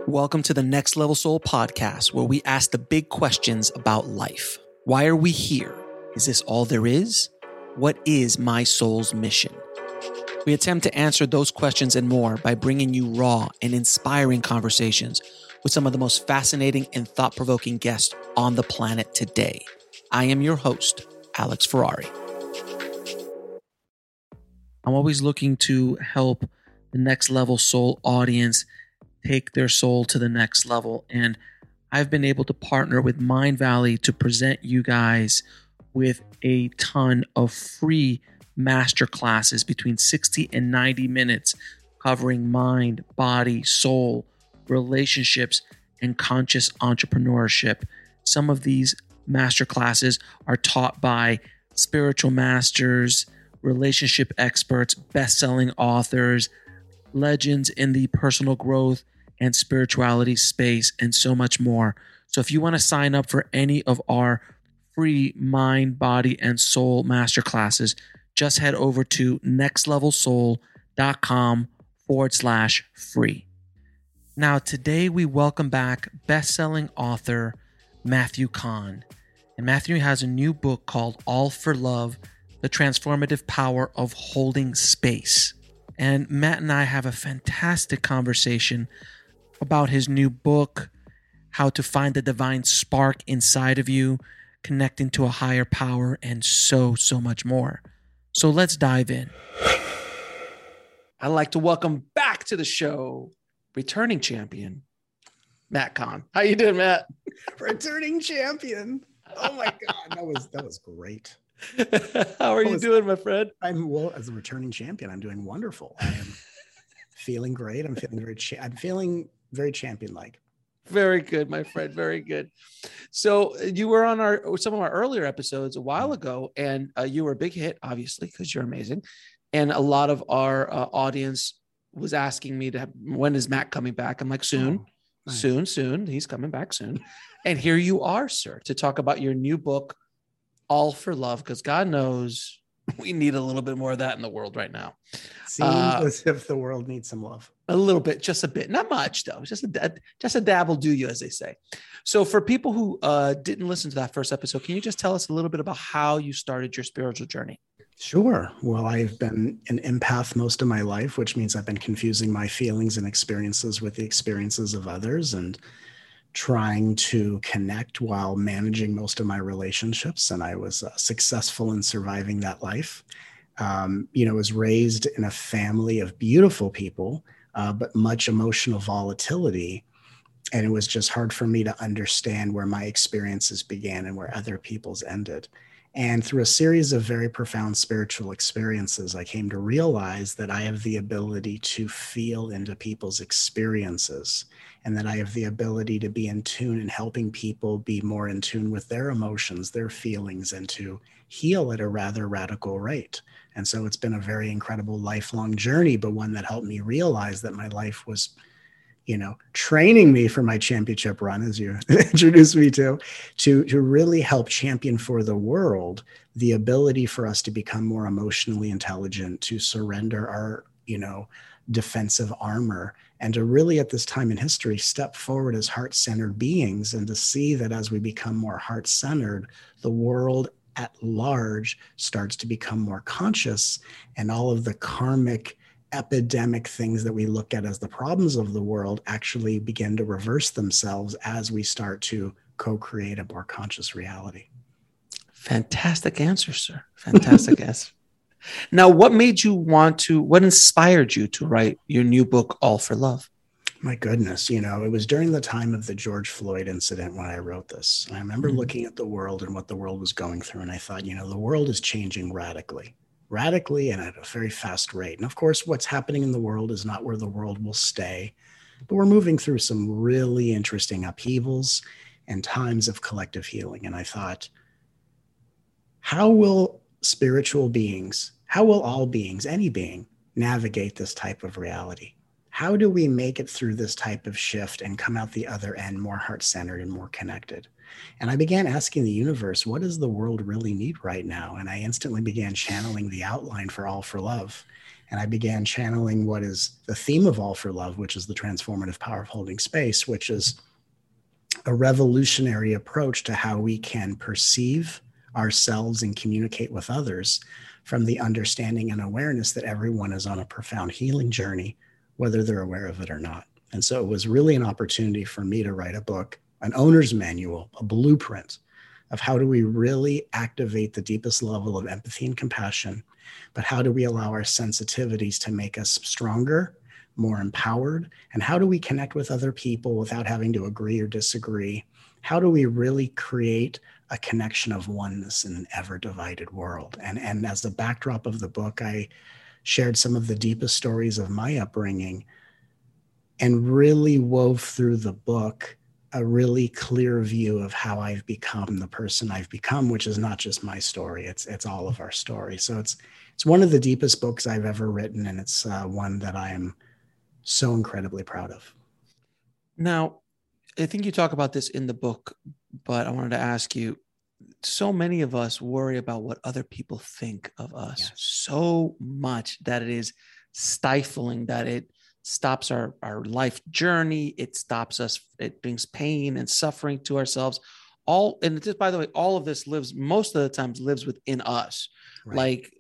Welcome to the Next Level Soul podcast, where we ask the big questions about life. Why are we here? Is this all there is? What is my soul's mission? We attempt to answer those questions and more by bringing you raw and inspiring conversations with some of the most fascinating and thought-provoking guests on the planet today. I am your host, Alex Ferrari. I'm always looking to help the Next Level Soul audience take their soul to the next level. And I've been able to partner with Mindvalley to present you guys with a ton of free masterclasses between 60 and 90 minutes covering mind, body, soul, relationships, and conscious entrepreneurship. Some of these masterclasses are taught by spiritual masters, relationship experts, best-selling authors, legends in the personal growth and spirituality space, and so much more. So if you want to sign up for any of our free mind, body, and soul masterclasses, just head over to nextlevelsoul.com/free. Now, today we welcome back best-selling author Matthew Kahn. And Matthew has a new book called All for Love, The Transformative Power of Holding Space. And Matt and I have a fantastic conversation about his new book, how to find the divine spark inside of you, connecting to a higher power, and so much more. So let's dive in. I'd like to welcome back to the show, returning champion, Matt Kahn. How you doing, Matt? Returning champion. Oh my God, that was great. How are you doing, my friend? As a returning champion, I'm doing wonderful. I am feeling great. I'm feeling very champion-like. Very good, my friend. Very good. So you were on some of our earlier episodes a while ago, and you were a big hit, obviously, because you're amazing. And a lot of our audience was asking me when is Matt coming back? I'm like, soon, soon. He's coming back soon. And here you are, sir, to talk about your new book, All for Love, because God knows we need a little bit more of that in the world right now. Seems as if the world needs some love. A little bit, just a bit, not much though. Just a dab will do you, as they say. So for people who didn't listen to that first episode, can you just tell us a little bit about how you started your spiritual journey? Sure. Well, I've been an empath most of my life, which means I've been confusing my feelings and experiences with the experiences of others and trying to connect while managing most of my relationships. And I was successful in surviving that life. Was raised in a family of beautiful people, but much emotional volatility. And it was just hard for me to understand where my experiences began and where other people's ended. And through a series of very profound spiritual experiences, I came to realize that I have the ability to feel into people's experiences, and that I have the ability to be in tune and helping people be more in tune with their emotions, their feelings, and to heal at a rather radical rate. And so it's been a very incredible lifelong journey, but one that helped me realize that my life was training me for my championship run, as you introduced me to really help champion for the world the ability for us to become more emotionally intelligent, to surrender our, defensive armor, and to really at this time in history step forward as heart-centered beings, and to see that as we become more heart-centered, the world at large starts to become more conscious, and all of the karmic epidemic things that we look at as the problems of the world actually begin to reverse themselves as we start to co-create a more conscious reality. Fantastic answer, sir. Fantastic answer. Now, what inspired you to write your new book, All for Love? My goodness, it was during the time of the George Floyd incident when I wrote this. And I remember looking at the world and what the world was going through. And I thought, the world is changing radically and at a very fast rate. And of course, what's happening in the world is not where the world will stay, but we're moving through some really interesting upheavals and times of collective healing. And I thought, how will all beings, any being, navigate this type of reality? How do we make it through this type of shift and come out the other end more heart-centered and more connected? And I began asking the universe, what does the world really need right now? And I instantly began channeling the outline for All for Love. And I began channeling what is the theme of All for Love, which is the transformative power of holding space, which is a revolutionary approach to how we can perceive ourselves and communicate with others from the understanding and awareness that everyone is on a profound healing journey, whether they're aware of it or not. And so it was really an opportunity for me to write a book, an owner's manual, a blueprint of how do we really activate the deepest level of empathy and compassion, but how do we allow our sensitivities to make us stronger, more empowered, and how do we connect with other people without having to agree or disagree? How do we really create a connection of oneness in an ever-divided world? And as the backdrop of the book, I shared some of the deepest stories of my upbringing and really wove through the book a really clear view of how I've become the person I've become, which is not just my story. It's all of our story. So it's one of the deepest books I've ever written. And it's one that I am so incredibly proud of. Now, I think you talk about this in the book, but I wanted to ask you, so many of us worry about what other people think of us so much that it is stifling, that it stops our life journey. It stops us. It brings pain and suffering to ourselves. And just, by the way, all of this most of the times lives within us. Right. Like,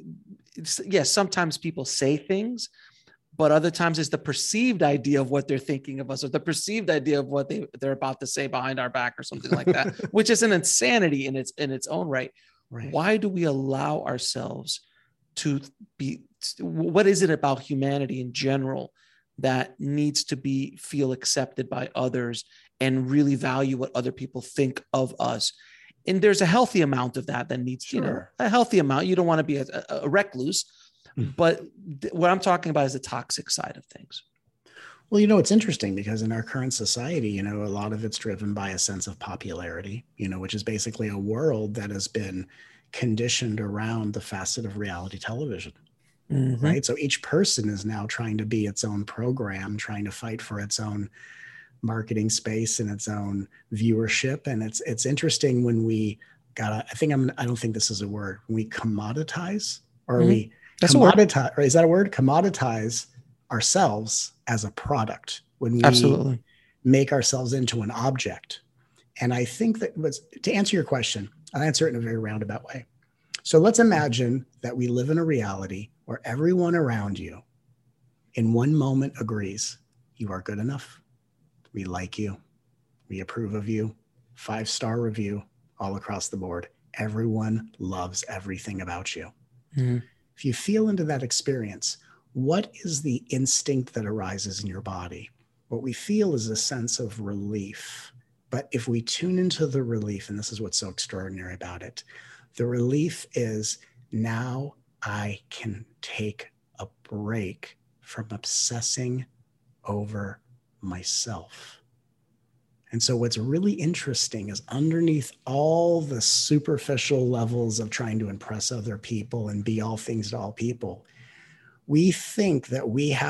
yes, sometimes people say things, but other times it's the perceived idea of what they're thinking of us, or the perceived idea of what they're about to say behind our back or something like that, which is an insanity in its own right. Right. Why do we allow ourselves to be, what is it about humanity in general that needs to feel accepted by others and really value what other people think of us? And there's a healthy amount of that needs, a healthy amount. You don't want to be a recluse. But what I'm talking about is the toxic side of things. Well, it's interesting because in our current society, a lot of it's driven by a sense of popularity, which is basically a world that has been conditioned around the facet of reality television, right? So each person is now trying to be its own program, trying to fight for its own marketing space and its own viewership. And it's interesting when I don't think this is a word, when we commoditize or we commoditize, or is that a word? Commoditize ourselves as a product when we make ourselves into an object. And I think that to answer your question, I'll answer it in a very roundabout way. So let's imagine that we live in a reality where everyone around you in one moment agrees you are good enough. We like you. We approve of you. 5-star review all across the board. Everyone loves everything about you. Mm-hmm. If you feel into that experience, what is the instinct that arises in your body? What we feel is a sense of relief. But if we tune into the relief, and this is what's so extraordinary about it, the relief is now I can take a break from obsessing over myself. And so what's really interesting is underneath all the superficial levels of trying to impress other people and be all things to all people, we think that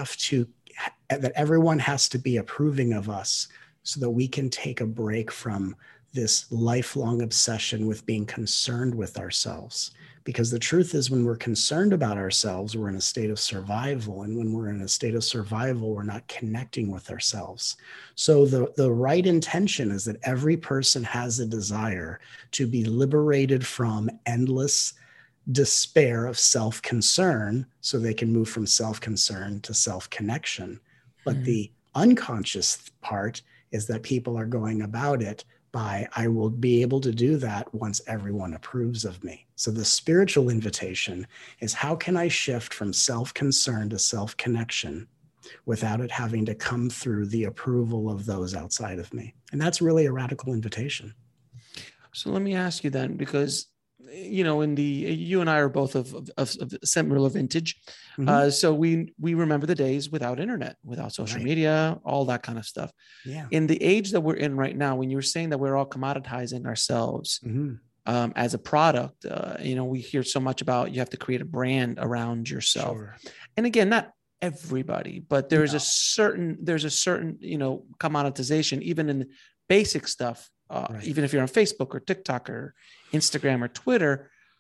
that everyone has to be approving of us so that we can take a break from this lifelong obsession with being concerned with ourselves. Because the truth is, when we're concerned about ourselves, we're in a state of survival. And when we're in a state of survival, we're not connecting with ourselves. So the right intention is that every person has a desire to be liberated from endless despair of self-concern so they can move from self-concern to self-connection. But the unconscious part is that people are going about it by, I will be able to do that once everyone approves of me. So the spiritual invitation is, how can I shift from self-concern to self-connection without it having to come through the approval of those outside of me? And that's really a radical invitation. So let me ask you then, because you and I are both of similar vintage. Mm-hmm. So we remember the days without internet, without social media, all that kind of stuff. Yeah. In the age that we're in right now, when you were saying that we're all commoditizing ourselves as a product, we hear so much about you have to create a brand around yourself. Sure. And again, not everybody, but there's a certain commoditization, even in basic stuff. Even if you're on Facebook or TikTok or Instagram or Twitter,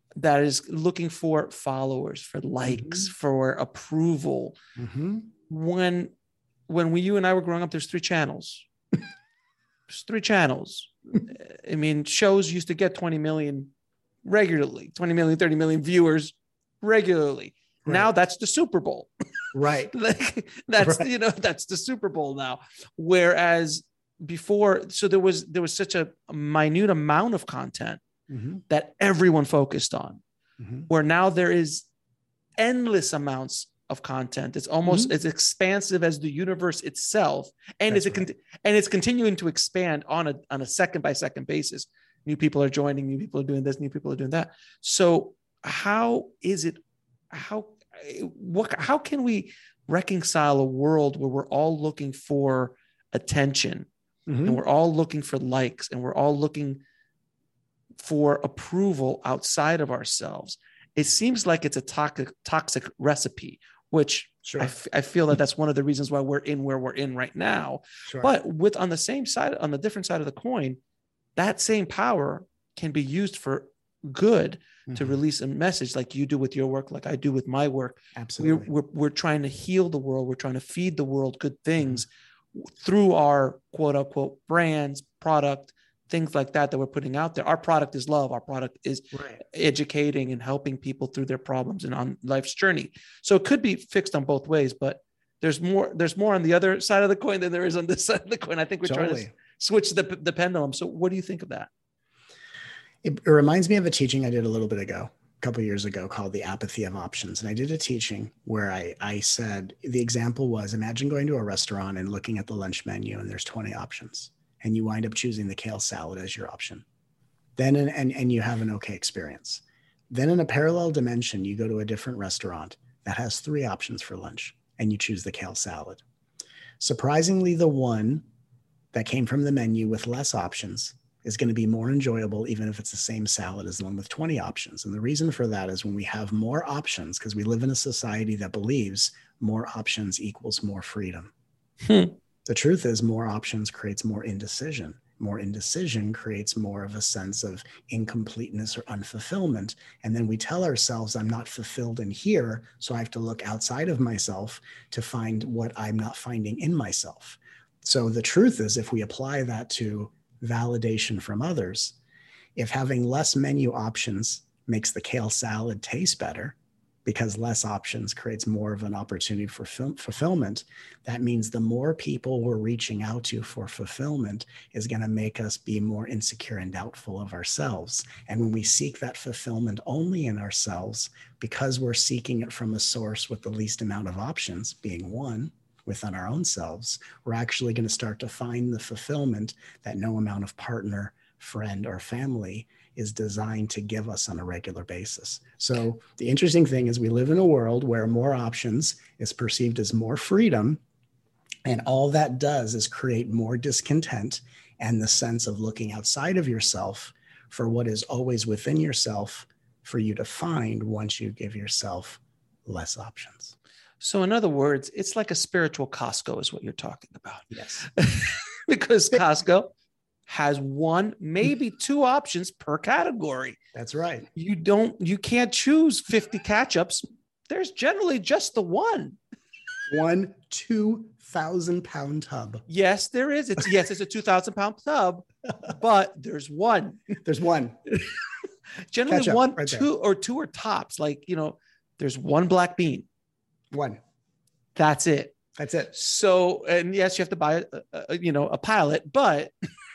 that is looking for followers, for likes, for approval. When you and I were growing up, there's 3 channels. There's 3 channels. I mean, shows used to get 20 million regularly, 20 million, 30 million viewers regularly. Right. Now that's the Super Bowl. Right. That's that's the Super Bowl now. Whereas before, so there was such a minute amount of content that everyone focused on, where now there is endless amounts of content. It's almost as expansive as the universe itself, and it's continuing to expand on a second by second basis. New people are joining, new people are doing this, new people are doing that. So how can we reconcile a world where we're all looking for attention and we're all looking for likes and we're all looking for approval outside of ourselves? It seems like it's a toxic recipe, which I feel that's one of the reasons why we're in where we're in right now. But on the different side of the coin, that same power can be used for good, to release a message, like you do with your work, like I do with my work. Absolutely. We're trying to heal the world. We're trying to feed the world good things through our quote unquote brands, product, things like that we're putting out there. Our product is love. Our product is educating and helping people through their problems and on life's journey. So it could be fixed on both ways, but there's more on the other side of the coin than there is on this side of the coin. I think we're trying to switch the pendulum. So what do you think of that? It reminds me of a teaching I did a couple of years ago, called The Apathy of Options. And I did a teaching where I said, the example was, imagine going to a restaurant and looking at the lunch menu and there's 20 options and you wind up choosing the kale salad as your option. Then, and you have an okay experience. Then in a parallel dimension, you go to a different restaurant that has 3 options for lunch and you choose the kale salad. Surprisingly, the one that came from the menu with less options is going to be more enjoyable, even if it's the same salad as the one with 20 options. And the reason for that is when we have more options, because we live in a society that believes more options equals more freedom. The truth is more options creates more indecision. More indecision creates more of a sense of incompleteness or unfulfillment. And then we tell ourselves, I'm not fulfilled in here, so I have to look outside of myself to find what I'm not finding in myself. So the truth is, if we apply that to validation from others, if having less menu options makes the kale salad taste better because less options creates more of an opportunity for fulfillment, that means the more people we're reaching out to for fulfillment is going to make us be more insecure and doubtful of ourselves. And when we seek that fulfillment only in ourselves, because we're seeking it from a source with the least amount of options, being one, within our own selves, we're actually going to start to find the fulfillment that no amount of partner, friend, or family is designed to give us on a regular basis. So the interesting thing is we live in a world where more options is perceived as more freedom. And all that does is create more discontent and the sense of looking outside of yourself for what is always within yourself for you to find once you give yourself less options. So in other words, it's like a spiritual Costco is what you're talking about. Yes. Because Costco has 1, maybe 2 options per category. That's right. You can't choose 50 ketchups. There's generally just the one. 2,000-pound tub. Yes, there is. It's a 2,000-pound tub, but there's one. There's one. Generally Ketchup, one, right two are tops. Like, there's one black bean. One. That's it. So, and yes, you have to buy a pallet, but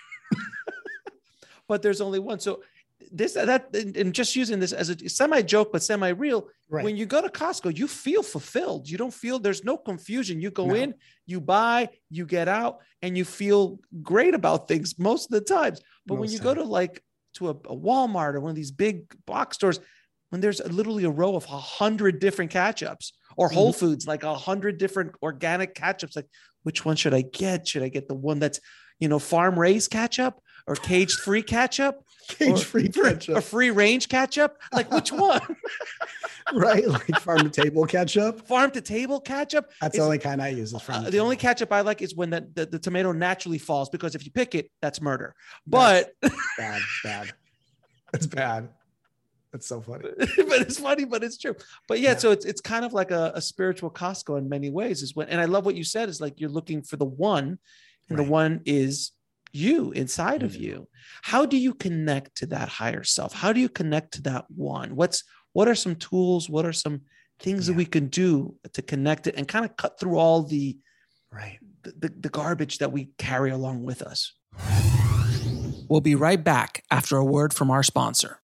but there's only one. So and just using this as a semi-joke, but semi-real, when you go to Costco, you feel fulfilled. You don't feel, there's no confusion. You go in, you buy, you get out, and you feel great about things most of the times. But when you go to a Walmart or one of these big box stores, when there's literally a row of 100 different ketchups, or Whole Foods, like 100 different organic ketchups, like which one should I get? Should I get the one that's, farm raised ketchup or caged free ketchup? Cage-free ketchup. Or free range ketchup? Like which one? Right, like farm to table ketchup. Farm to table ketchup. That's the only kind I use. Is farm to the table. only ketchup I like is when the tomato naturally falls, because if you pick it, that's murder. But bad. That's bad. That's so funny. But it's funny, but it's true. But yeah, so it's kind of like a spiritual Costco in many ways is when, and I love what you said is like, you're looking for the one, and the one is you inside of you. How do you connect to that higher self? How do you connect to that one? What are some tools? What are some things that we can do to connect it and kind of cut through all the garbage that we carry along with us? We'll be right back after a word from our sponsor.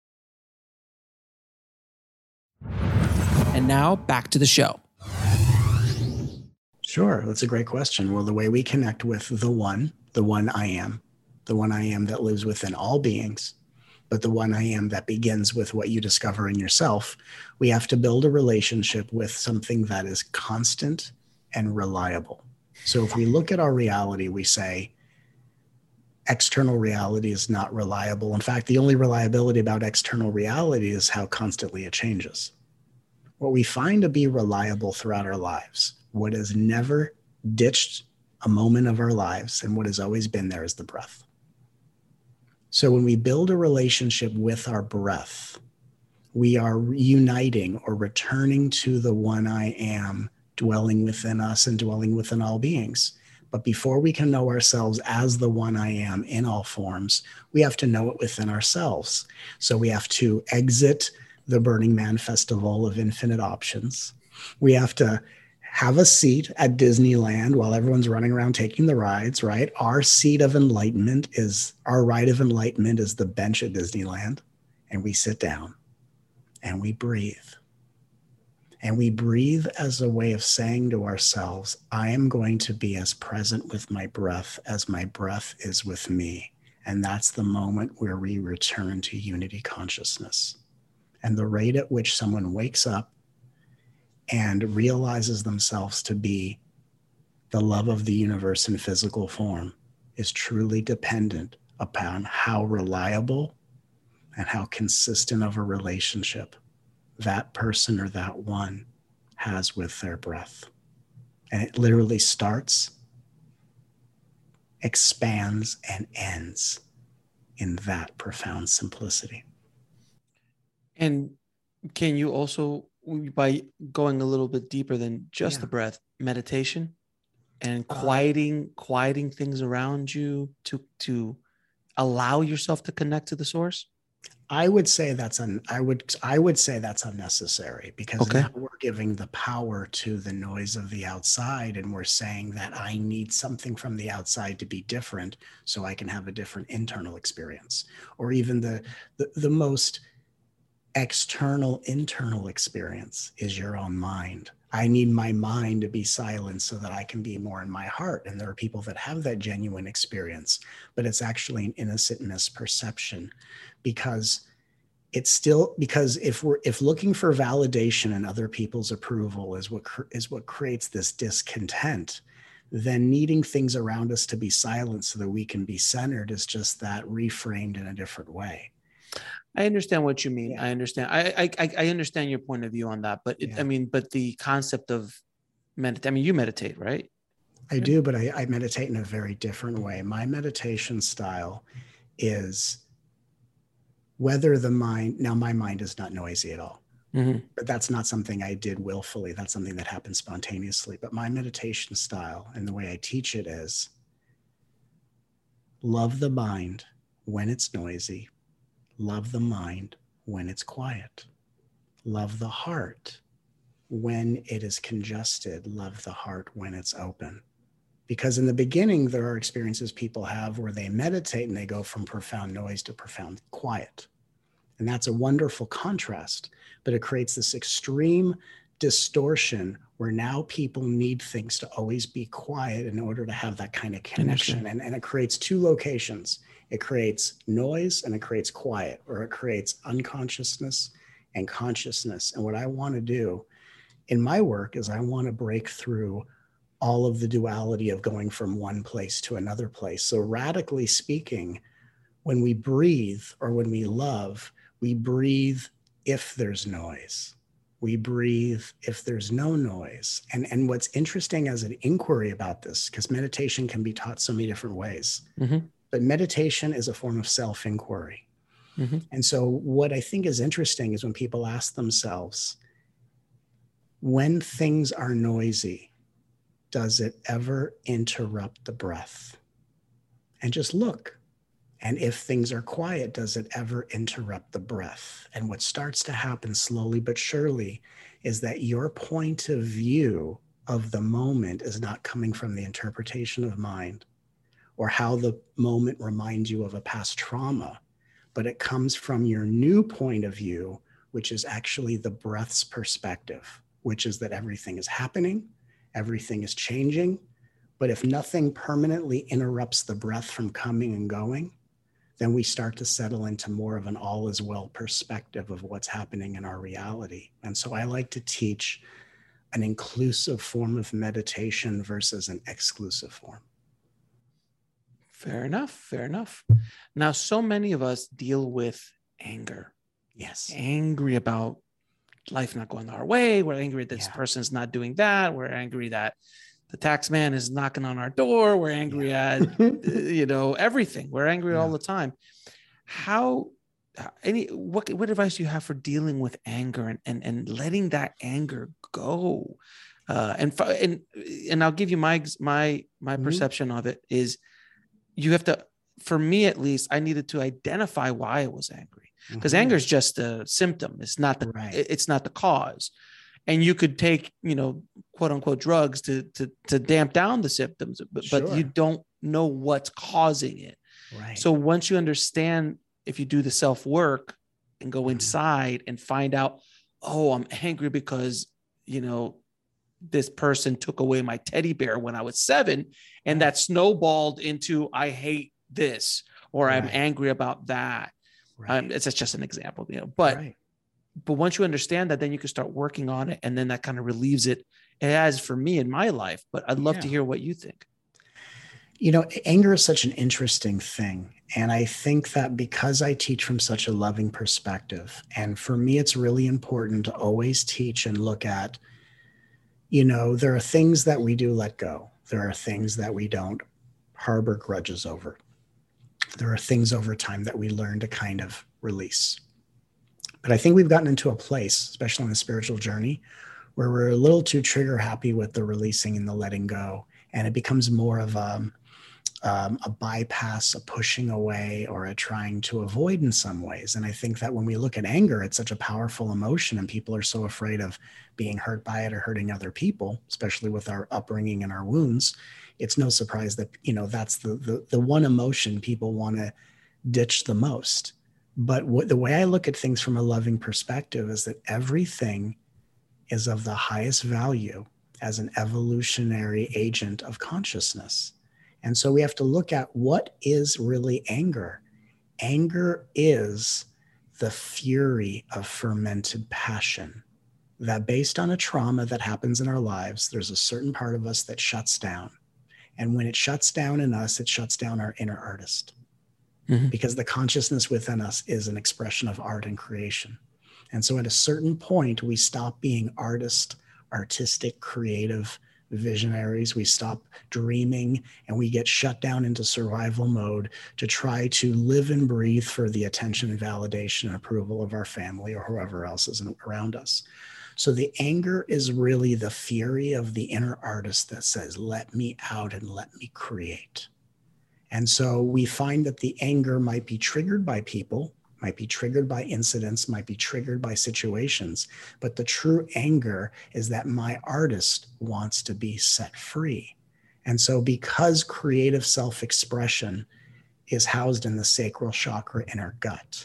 And now back to the show. Sure. That's a great question. Well, the way we connect with the one I am that lives within all beings, but the one I am that begins with what you discover in yourself, we have to build a relationship with something that is constant and reliable. So if we look at our reality, we say, external reality is not reliable. In fact, the only reliability about external reality is how constantly it changes. What we find to be reliable throughout our lives, what has never ditched a moment of our lives and what has always been there is the breath. So when we build a relationship with our breath, we are uniting or returning to the one I am dwelling within us and dwelling within all beings. But before we can know ourselves as the one I am in all forms, we have to know it within ourselves. So we have to exit the Burning Man Festival of infinite options. We have to have a seat at Disneyland while everyone's running around taking the rides, right? Our ride of enlightenment is the bench at Disneyland. And we sit down and we breathe. And we breathe as a way of saying to ourselves, I am going to be as present with my breath as my breath is with me. And that's the moment where we return to unity consciousness. And the rate at which someone wakes up and realizes themselves to be the love of the universe in physical form is truly dependent upon how reliable and how consistent of a relationship that person or that one has with their breath. And it literally starts, expands, and ends in that profound simplicity. And can you also, by going a little bit deeper than just the breath, meditation and quieting things around you to allow yourself to connect to the source? I would say that's unnecessary, because now we're giving the power to the noise of the outside, and we're saying that I need something from the outside to be different so I can have a different internal experience, or even the most external internal experience is your own mind. I need my mind to be silent so that I can be more in my heart. And there are people that have that genuine experience, but it's actually an innocent misperception, because if looking for validation and other people's approval is what creates this discontent, then needing things around us to be silent so that we can be centered is just that reframed in a different way. I understand what you mean. I understand. I understand your point of view on that, but but the concept of you meditate, right? I do, but I meditate in a very different way. My meditation style is whether my mind is not noisy at all, but that's not something I did willfully. That's something that happened spontaneously. But my meditation style and the way I teach it is love the mind when it's noisy. Love the mind when it's quiet. Love the heart when it is congested. Love the heart when it's open. Because in the beginning, there are experiences people have where they meditate and they go from profound noise to profound quiet. And that's a wonderful contrast, but it creates this extreme distortion where now people need things to always be quiet in order to have that kind of connection. And it creates two locations. It creates noise and it creates quiet, or it creates unconsciousness and consciousness. And what I want to do in my work is I want to break through all of the duality of going from one place to another place. So radically speaking, when we breathe or when we love, we breathe if there's noise. We breathe if there's no noise. And what's interesting as an inquiry about this, because meditation can be taught so many different ways, but meditation is a form of self-inquiry. Mm-hmm. And so what I think is interesting is when people ask themselves, when things are noisy, does it ever interrupt the breath? And just look. And if things are quiet, does it ever interrupt the breath? And what starts to happen slowly but surely is that your point of view of the moment is not coming from the interpretation of mind or how the moment reminds you of a past trauma, but it comes from your new point of view, which is actually the breath's perspective, which is that everything is happening, everything is changing. But if nothing permanently interrupts the breath from coming and going, then we start to settle into more of an all is well perspective of what's happening in our reality. And so I like to teach an inclusive form of meditation versus an exclusive form. Fair enough. Fair enough. Now, so many of us deal with anger. Yes. Angry about life not going our way. We're angry that this person's not doing that. We're angry that the tax man is knocking on our door. We're angry at, everything. We're angry all the time. What advice do you have for dealing with anger and letting that anger go? And I'll give you my perception of it is you have to, for me at least, I needed to identify why I was angry, because anger is just a symptom. It's not it's not the cause. And you could take, quote unquote drugs to damp down the symptoms, but you don't know what's causing it. Right. So once you understand, if you do the self work and go inside and find out, oh, I'm angry because, this person took away my teddy bear when I was 7, and that snowballed into, I hate this, or I'm angry about that. Right. It's just an example, but once you understand that, then you can start working on it. And then that kind of relieves it. It has for me in my life, but I'd love to hear what you think. Anger is such an interesting thing. And I think that because I teach from such a loving perspective, and for me, it's really important to always teach and look at, there are things that we do let go. There are things that we don't harbor grudges over. There are things over time that we learn to kind of release. But I think we've gotten into a place, especially on the spiritual journey, where we're a little too trigger happy with the releasing and the letting go. And it becomes more of a bypass, a pushing away, or a trying to avoid in some ways. And I think that when we look at anger, it's such a powerful emotion, and people are so afraid of being hurt by it or hurting other people, especially with our upbringing and our wounds. It's no surprise that, that's the one emotion people want to ditch the most. But the way I look at things from a loving perspective is that everything is of the highest value as an evolutionary agent of consciousness. And so we have to look at what is really anger. Anger is the fury of fermented passion that, based on a trauma that happens in our lives, there's a certain part of us that shuts down. And when it shuts down in us, it shuts down our inner artist. Because the consciousness within us is an expression of art and creation. And so at a certain point, we stop being artistic, creative visionaries. We stop dreaming, and we get shut down into survival mode to try to live and breathe for the attention and validation and approval of our family or whoever else is around us. So the anger is really the fury of the inner artist that says, let me out and let me create. And so we find that the anger might be triggered by people, might be triggered by incidents, might be triggered by situations. But the true anger is that my artist wants to be set free. And so because creative self-expression is housed in the sacral chakra in our gut,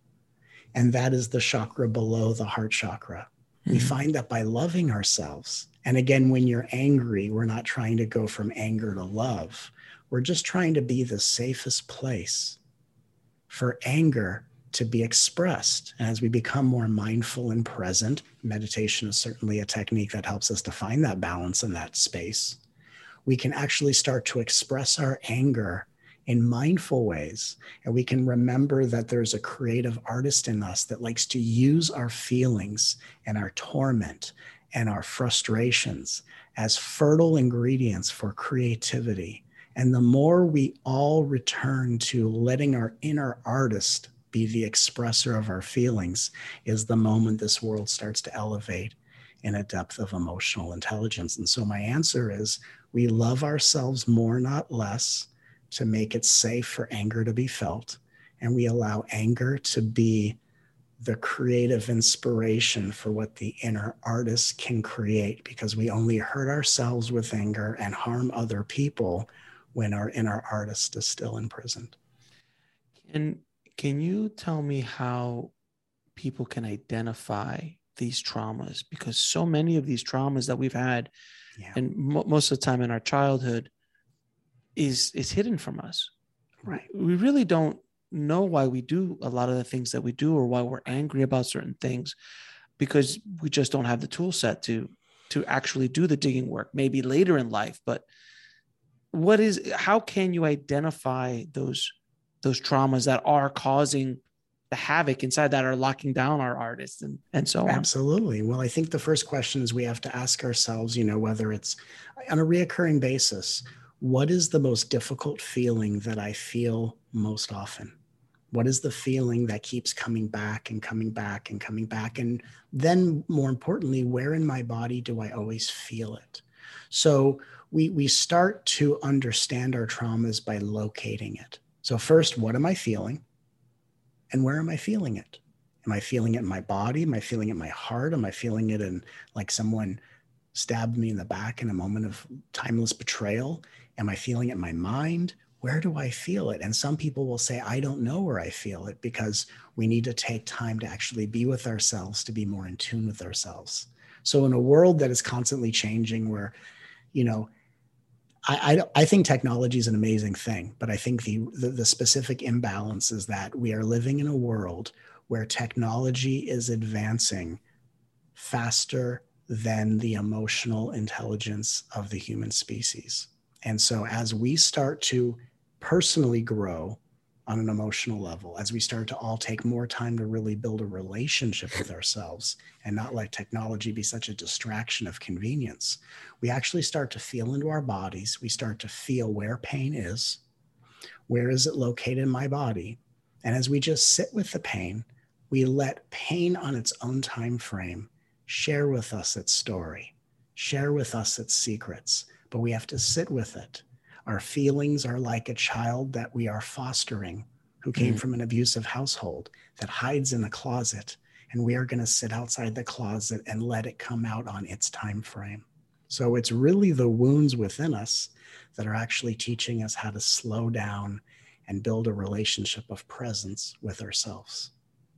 and that is the chakra below the heart chakra, we find that by loving ourselves, and again, when you're angry, we're not trying to go from anger to love. We're just trying to be the safest place for anger to be expressed. And as we become more mindful and present, meditation is certainly a technique that helps us to find that balance in that space. We can actually start to express our anger in mindful ways. And we can remember that there's a creative artist in us that likes to use our feelings and our torment and our frustrations as fertile ingredients for creativity. And the more we all return to letting our inner artist be the expressor of our feelings is the moment this world starts to elevate in a depth of emotional intelligence. And so my answer is we love ourselves more, not less, to make it safe for anger to be felt. And we allow anger to be the creative inspiration for what the inner artist can create, because we only hurt ourselves with anger and harm other people when our inner artist is still imprisoned. And can you tell me how people can identify these traumas? Because so many of these traumas that we've had, and most of the time in our childhood, is hidden from us. Right. We really don't know why we do a lot of the things that we do, or why we're angry about certain things, because we just don't have the tool set to actually do the digging work, maybe later in life. But how can you identify those traumas that are causing the havoc inside, that are locking down our artists and so on? Absolutely. Well, I think the first question is we have to ask ourselves, whether it's on a reoccurring basis, what is the most difficult feeling that I feel most often? What is the feeling that keeps coming back and coming back and coming back? And then more importantly, where in my body do I always feel it? So we start to understand our traumas by locating it. So first, what am I feeling? And where am I feeling it? Am I feeling it in my body? Am I feeling it in my heart? Am I feeling it in, like, someone stabbed me in the back in a moment of timeless betrayal? Am I feeling it in my mind? Where do I feel it? And some people will say, I don't know where I feel it, because we need to take time to actually be with ourselves, to be more in tune with ourselves. So in a world that is constantly changing, where, I think technology is an amazing thing, but I think the specific imbalance is that we are living in a world where technology is advancing faster than the emotional intelligence of the human species. And so as we start to personally grow on an emotional level, as we start to all take more time to really build a relationship with ourselves and not let technology be such a distraction of convenience, we actually start to feel into our bodies. We start to feel where pain is. Where is it located in my body? And as we just sit with the pain, we let pain on its own time frame share with us its story, share with us its secrets, but we have to sit with it. Our feelings are like a child that we are fostering who came from an abusive household that hides in a closet, and we are going to sit outside the closet and let it come out on its time frame. So it's really the wounds within us that are actually teaching us how to slow down and build a relationship of presence with ourselves.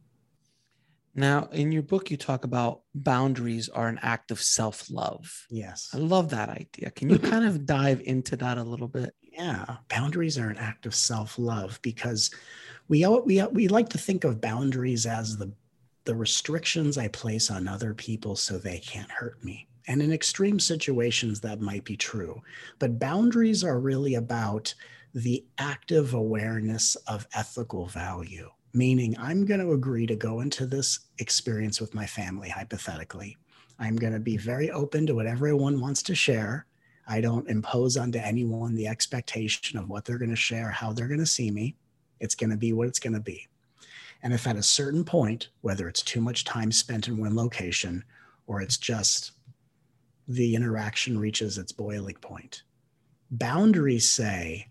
Now, in your book, you talk about boundaries are an act of self-love. Yes. I love that idea. Can you kind of dive into that a little bit? Yeah. Boundaries are an act of self-love, because we like to think of boundaries as the restrictions I place on other people so they can't hurt me. And in extreme situations, that might be true. But boundaries are really about the active awareness of ethical value. Meaning, I'm going to agree to go into this experience with my family, hypothetically. I'm going to be very open to what everyone wants to share. I don't impose onto anyone the expectation of what they're going to share, how they're going to see me. It's going to be what it's going to be. And if at a certain point, whether it's too much time spent in one location or it's just the interaction reaches its boiling point, boundaries say,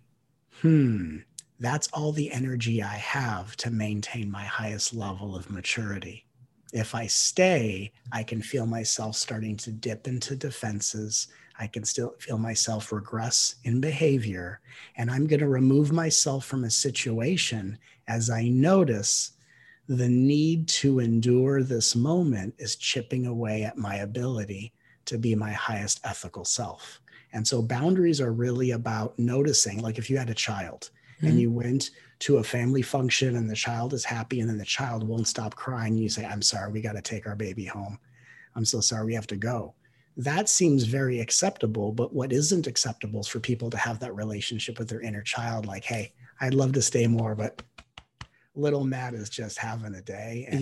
that's all the energy I have to maintain my highest level of maturity. If I stay, I can feel myself starting to dip into defenses. I can still feel myself regress in behavior. And I'm going to remove myself from a situation as I notice the need to endure this moment is chipping away at my ability to be my highest ethical self. And so boundaries are really about noticing, like if you had a child and you went to a family function and the child is happy and then the child won't stop crying, you say, I'm sorry, we got to take our baby home. I'm so sorry, we have to go. That seems very acceptable, but what isn't acceptable is for people to have that relationship with their inner child. Like, hey, I'd love to stay more, but little Matt is just having a day. And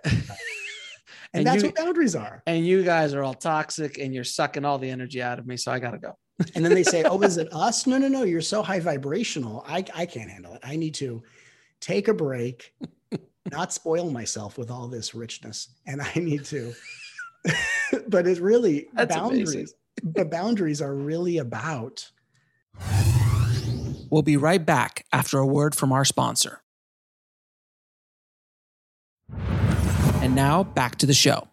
and that's what boundaries are. And you guys are all toxic and you're sucking all the energy out of me. So I got to go. And then they say, oh, is it us? No. You're so high vibrational. I can't handle it. I need to take a break, not spoil myself with all this richness. And I need to, but it's really That's boundaries. amazing. But boundaries are really about. We'll be right back after a word from our sponsor. And now back to the show.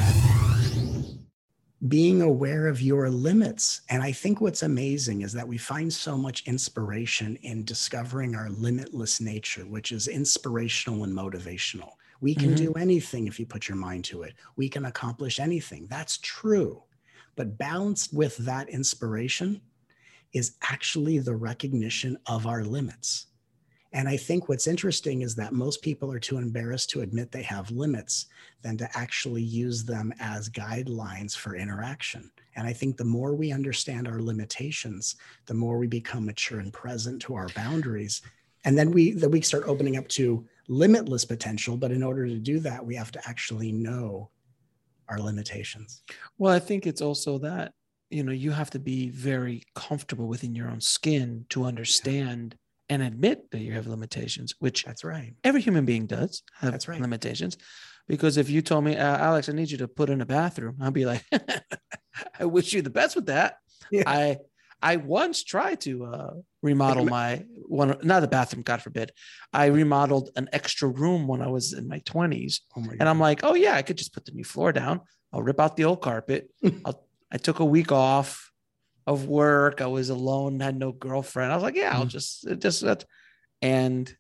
Being aware of your limits. And I think what's amazing is that we find so much inspiration in discovering our limitless nature, which is inspirational and motivational. We can do anything if you put your mind to it. We can accomplish anything. That's true. But balanced with that inspiration is actually the recognition of our limits. And I think what's interesting is that most people are too embarrassed to admit they have limits than to actually use them as guidelines for interaction. And I think the more we understand our limitations, the more we become mature and present to our boundaries. And then we start opening up to limitless potential. But in order to do that, we have to actually know our limitations. Well, I think it's also that, you have to be very comfortable within your own skin to understand and admit that you have limitations, which That's right. every human being does have That's right. limitations. Because if you told me, Alex, I need you to put in a bathroom, I'd be like, I wish you the best with that. Yeah. I once tried to remodel not the bathroom, God forbid. I remodeled an extra room when I was in my 20s. And I'm like, oh yeah, I could just put the new floor down. I'll rip out the old carpet. I took a week off of work. I was alone, had no girlfriend. I was like, yeah, I'll just and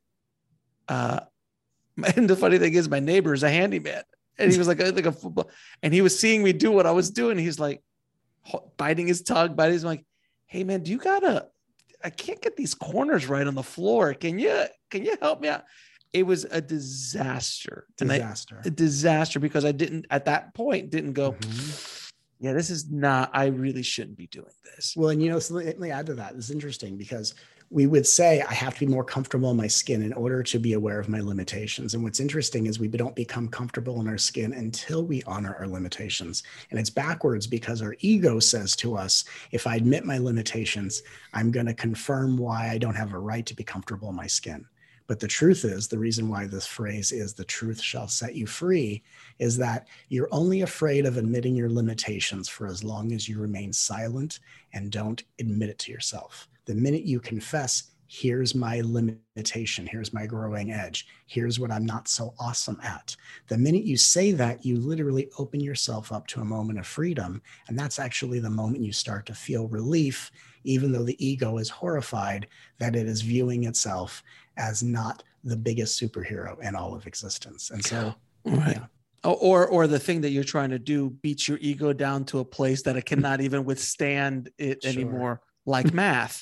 the funny thing is my neighbor is a handyman, and he was like a football, and he was seeing me do what I was doing. He's like biting his tongue, I'm like, hey man, I can't get these corners right on the floor. Can you help me out? It was a disaster. A disaster because I didn't at that point go, yeah, this is not, I really shouldn't be doing this. Well, and so let me add to that. It's interesting because we would say I have to be more comfortable in my skin in order to be aware of my limitations. And what's interesting is we don't become comfortable in our skin until we honor our limitations. And it's backwards because our ego says to us, if I admit my limitations, I'm going to confirm why I don't have a right to be comfortable in my skin. But the truth is, the reason why this phrase is the truth shall set you free is that you're only afraid of admitting your limitations for as long as you remain silent and don't admit it to yourself. The minute you confess, here's my limitation, here's my growing edge, here's what I'm not so awesome at. The minute you say that, you literally open yourself up to a moment of freedom. And that's actually the moment you start to feel relief, even though the ego is horrified that it is viewing itself as not the biggest superhero in all of existence. And so, right. Yeah. Or the thing that you're trying to do beats your ego down to a place that it cannot even withstand it anymore, like math.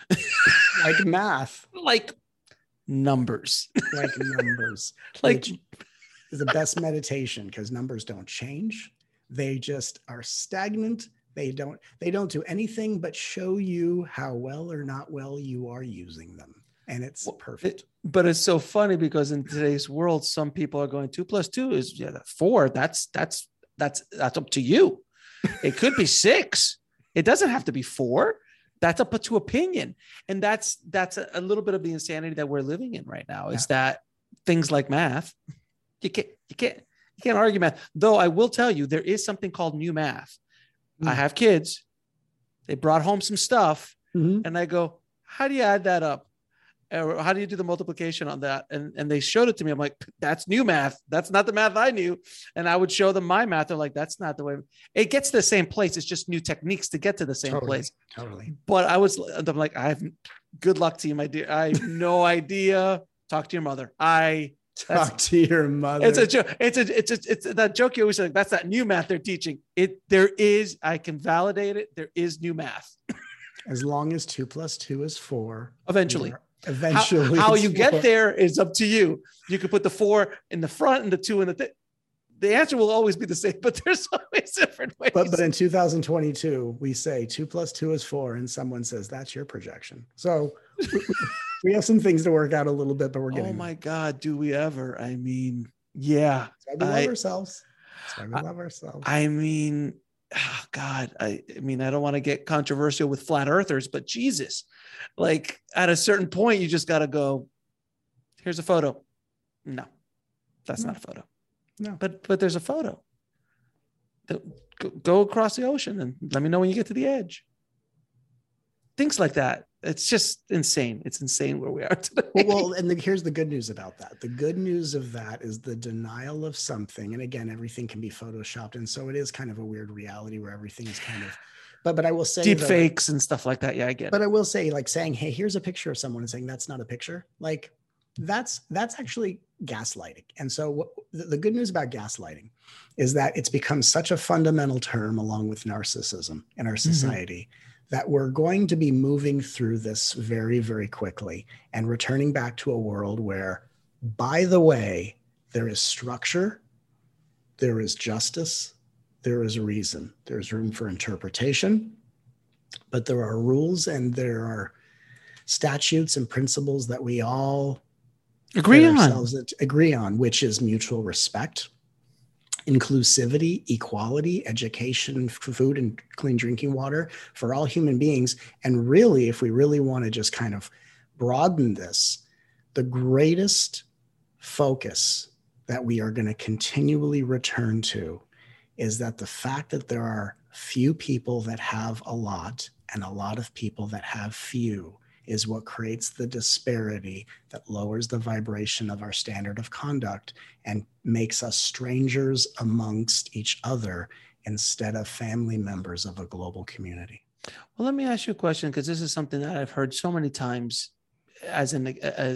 Like math. Like numbers. Like numbers. Like is the best meditation because numbers don't change. They just are stagnant. They don't do anything but show you how well or not well you are using them. And it's perfect. But it's so funny because in today's world, some people are going 2 + 2 is 4. That's up to you. It could be 6. It doesn't have to be 4. That's up to opinion. And that's a little bit of the insanity that we're living in right now. Is that things like math, you can't argue math. Though I will tell you, there is something called new math. I have kids. They brought home some stuff and I go, how do you add that up? Or how do you do the multiplication on that? And they showed it to me. I'm like, that's new math. That's not the math I knew. And I would show them my math. They're like, that's not the way. It gets to the same place. It's just new techniques to get to the same place. Totally. But I'm like, good luck to you, my dear. I have no idea. Talk to your mother. Talk to your mother. It's a joke. It's that joke you always say. That's that new math they're teaching. I can validate it. There is new math. As long as 2 + 2 is 4. Eventually. How you get there is up to you. You could put the 4 in the front and the 2 in the answer will always be the same, but there's always different ways. But in 2022, we say 2 + 2 is 4, and someone says that's your projection. So we have some things to work out a little bit, but we're getting. Oh my God, do we ever? I mean, yeah. That's why we love ourselves. That's why we love ourselves. I mean, oh God, I mean, I don't want to get controversial with flat earthers, but Jesus, like at a certain point, you just got to go, here's a photo. No, That's No. not a photo. No. But there's a photo. Go across the ocean and let me know when you get to the edge. Things like that. It's just insane. It's insane where we are today. Well, and here's the good news about that. The good news of that is the denial of something. And again, everything can be photoshopped. And so it is kind of a weird reality where everything is kind of, but I will say Deep though, fakes and stuff like that. Yeah, I get but it. I will say, like saying, hey, here's a picture of someone and saying that's not a picture. Like that's actually gaslighting. And so the good news about gaslighting is that it's become such a fundamental term along with narcissism in our society that we're going to be moving through this very, very quickly and returning back to a world where, by the way, there is structure, there is justice, there is reason, there's room for interpretation, but there are rules and there are statutes and principles that we all Agree on, which is mutual respect, inclusivity, equality, education, food and clean drinking water for all human beings. And really, if we really want to just kind of broaden this, the greatest focus that we are going to continually return to is that the fact that there are few people that have a lot and a lot of people that have few is what creates the disparity that lowers the vibration of our standard of conduct and makes us strangers amongst each other instead of family members of a global community. Well, let me ask you a question, because this is something that I've heard so many times as a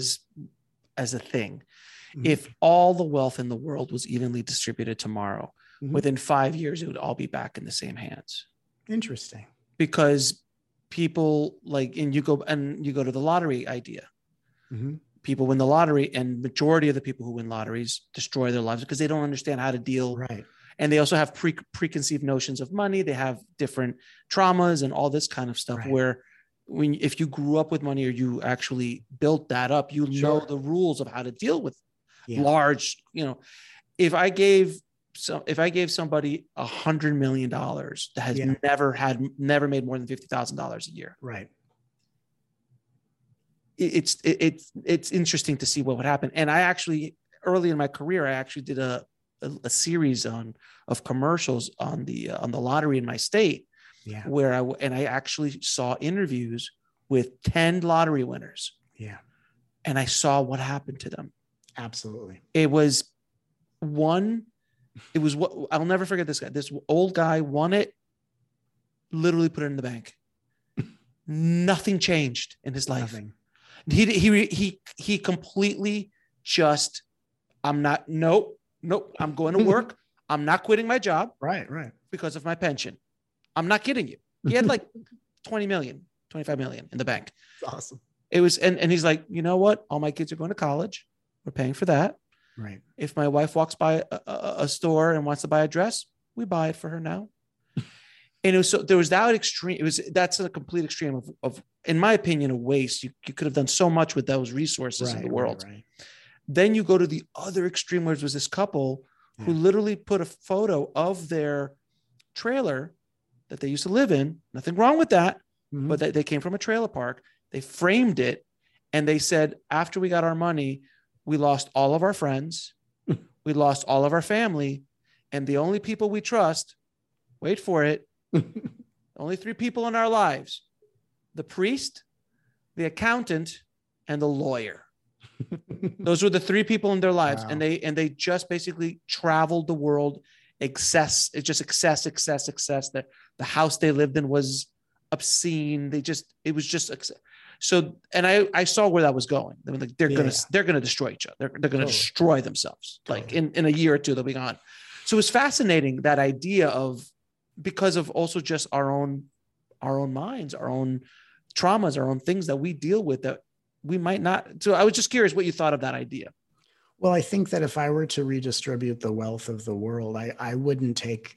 thing. Mm-hmm. If all the wealth in the world was evenly distributed tomorrow, Mm-hmm. within 5 years, it would all be back in the same hands. Interesting. Because people you go to the lottery idea. Mm-hmm. People win the lottery, and majority of the people who win lotteries destroy their lives because they don't understand how to deal. Right. And they also have preconceived notions of money. They have different traumas and all this kind of stuff. Right. Where if you grew up with money or you actually built that up, you know the rules of how to deal with large. If I gave somebody $100 million that has never made more than $50,000 a year, right? It's interesting to see what would happen. And I actually, early in my career, I actually did a series of commercials on the lottery in my state, where I actually saw interviews with 10 lottery winners. Yeah. And I saw what happened to them. Absolutely. It was what I'll never forget. This old guy won it, literally put it in the bank. Nothing changed in his life. Nothing. He completely just, nope. I'm going to work. I'm not quitting my job. Right. Because of my pension. I'm not kidding you. He had like 20 million, 25 million in the bank. That's awesome. It was, and he's like, you know what? All my kids are going to college. We're paying for that. Right. If my wife walks by a store and wants to buy a dress, we buy it for her now. And there was that extreme. That's a complete extreme of, in my opinion, a waste. You could have done so much with those resources in the world. Right. Then you go to the other extreme, where there was this couple who literally put a photo of their trailer that they used to live in. Nothing wrong with that, but they came from a trailer park. They framed it, and they said, after we got our money, we lost all of our friends. We lost all of our family. And the only people we trust, wait for it, only 3 people in our lives: the priest, the accountant, and the lawyer. Those were the 3 people in their lives. Wow. And they just basically traveled the world. Excess. The house they lived in was obscene. It was just so. And I saw where that was going. I mean, like they're gonna destroy each other. They're gonna destroy themselves. Like in a year or two, they'll be gone. So it was fascinating, that idea of, because of also just our own minds, our own traumas, our own things that we deal with that we might not. So I was just curious what you thought of that idea. Well, I think that if I were to redistribute the wealth of the world, I wouldn't take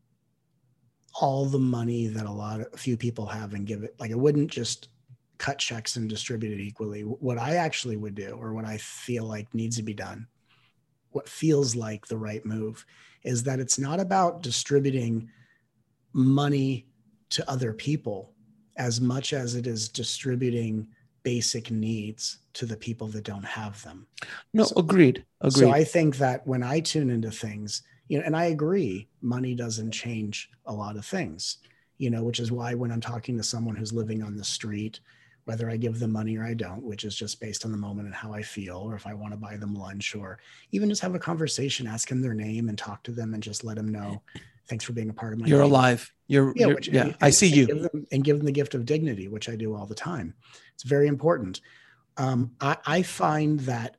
all the money that a few people have and give it. Like, I wouldn't just cut checks and distribute it equally. What I actually would do, or what I feel like needs to be done, what feels like the right move, is that it's not about distributing money to other people as much as it is distributing basic needs to the people that don't have them. No, agreed. So I think that when I tune into things, and I agree, money doesn't change a lot of things, which is why when I'm talking to someone who's living on the street, whether I give them money or I don't, which is just based on the moment and how I feel, or if I want to buy them lunch, or even just have a conversation, ask them their name and talk to them and just let them know, thanks for being a part of my You're day. alive. I see you. Give them the gift of dignity, which I do all the time. It's very important. I find that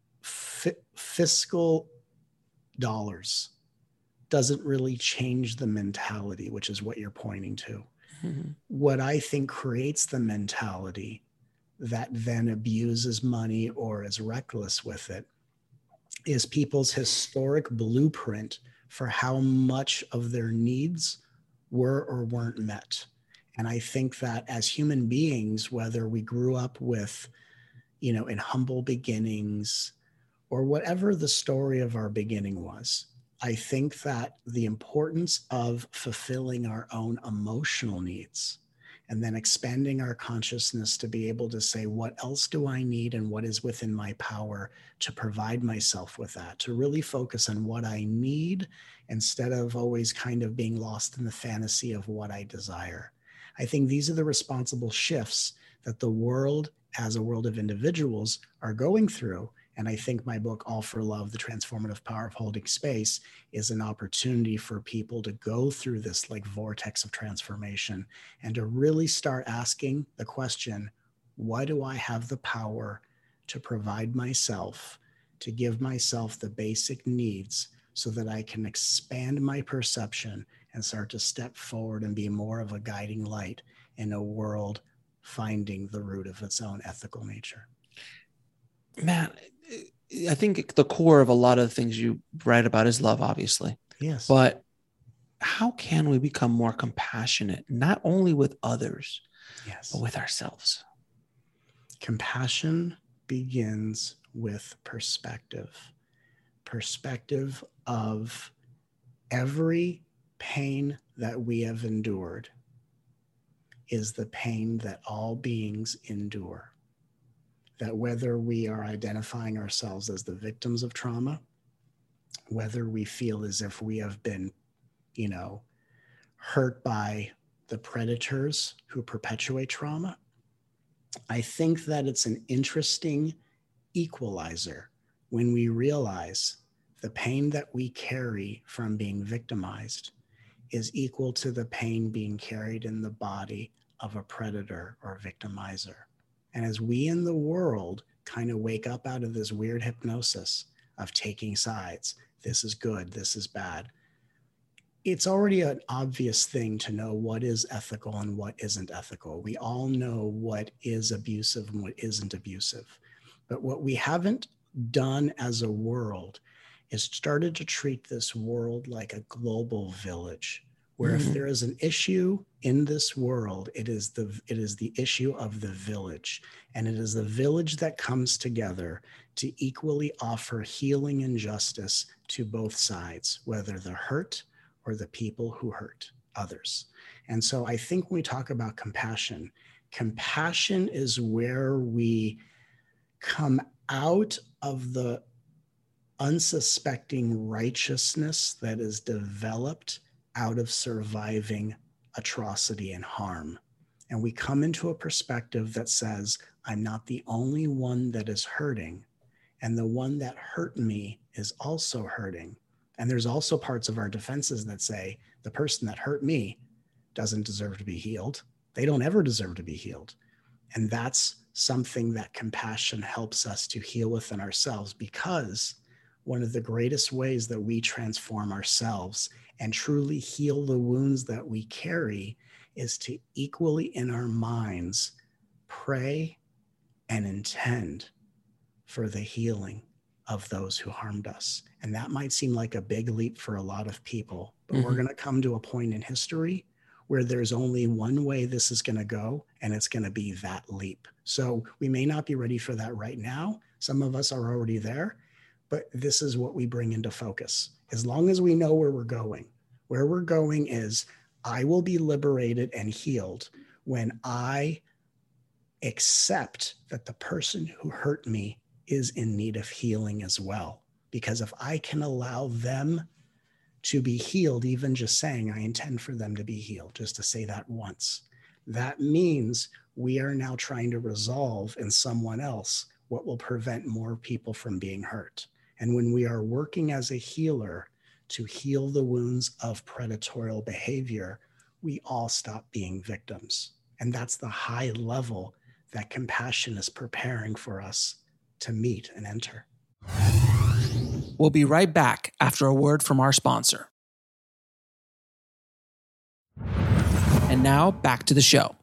fiscal dollars doesn't really change the mentality, which is what you're pointing to. Mm-hmm. What I think creates the mentality that then abuses money or is reckless with it is people's historic blueprint for how much of their needs were or weren't met. And I think that as human beings, whether we grew up with, in humble beginnings or whatever the story of our beginning was, I think that the importance of fulfilling our own emotional needs and then expanding our consciousness to be able to say, what else do I need and what is within my power to provide myself with that, to really focus on what I need instead of always kind of being lost in the fantasy of what I desire. I think these are the responsible shifts that the world, as a world of individuals, are going through. And I think my book, All for Love, The Transformative Power of Holding Space, is an opportunity for people to go through this like vortex of transformation and to really start asking the question, why do I have the power to provide myself, to give myself the basic needs so that I can expand my perception and start to step forward and be more of a guiding light in a world finding the root of its own ethical nature? Man, I think the core of a lot of the things you write about is love, obviously. Yes. But how can we become more compassionate, not only with others, yes, but with ourselves? Compassion begins with perspective of every pain that we have endured is the pain that all beings endure. That whether we are identifying ourselves as the victims of trauma, whether we feel as if we have been, hurt by the predators who perpetuate trauma, I think that it's an interesting equalizer when we realize the pain that we carry from being victimized is equal to the pain being carried in the body of a predator or victimizer. And as we in the world kind of wake up out of this weird hypnosis of taking sides, this is good, this is bad, it's already an obvious thing to know what is ethical and what isn't ethical. We all know what is abusive and what isn't abusive. But what we haven't done as a world is started to treat this world like a global village, where if there is an issue in this world, it is the issue of the village. And it is the village that comes together to equally offer healing and justice to both sides, whether the hurt or the people who hurt others. And so I think when we talk about compassion, compassion is where we come out of the unsuspecting righteousness that is developed out of surviving atrocity and harm. And we come into a perspective that says, I'm not the only one that is hurting, and the one that hurt me is also hurting. And there's also parts of our defenses that say, the person that hurt me doesn't deserve to be healed. They don't ever deserve to be healed. And that's something that compassion helps us to heal within ourselves, because one of the greatest ways that we transform ourselves and truly heal the wounds that we carry is to equally in our minds pray and intend for the healing of those who harmed us. And that might seem like a big leap for a lot of people, but we're going to come to a point in history where there's only one way this is going to go, and it's going to be that leap. So we may not be ready for that right now. Some of us are already there, but this is what we bring into focus. As long as we know where we're going is, I will be liberated and healed when I accept that the person who hurt me is in need of healing as well. Because if I can allow them to be healed, even just saying, I intend for them to be healed, just to say that once, that means we are now trying to resolve in someone else what will prevent more people from being hurt. And when we are working as a healer to heal the wounds of predatory behavior, we all stop being victims. And that's the high level that compassion is preparing for us to meet and enter. We'll be right back after a word from our sponsor. And now back to the show.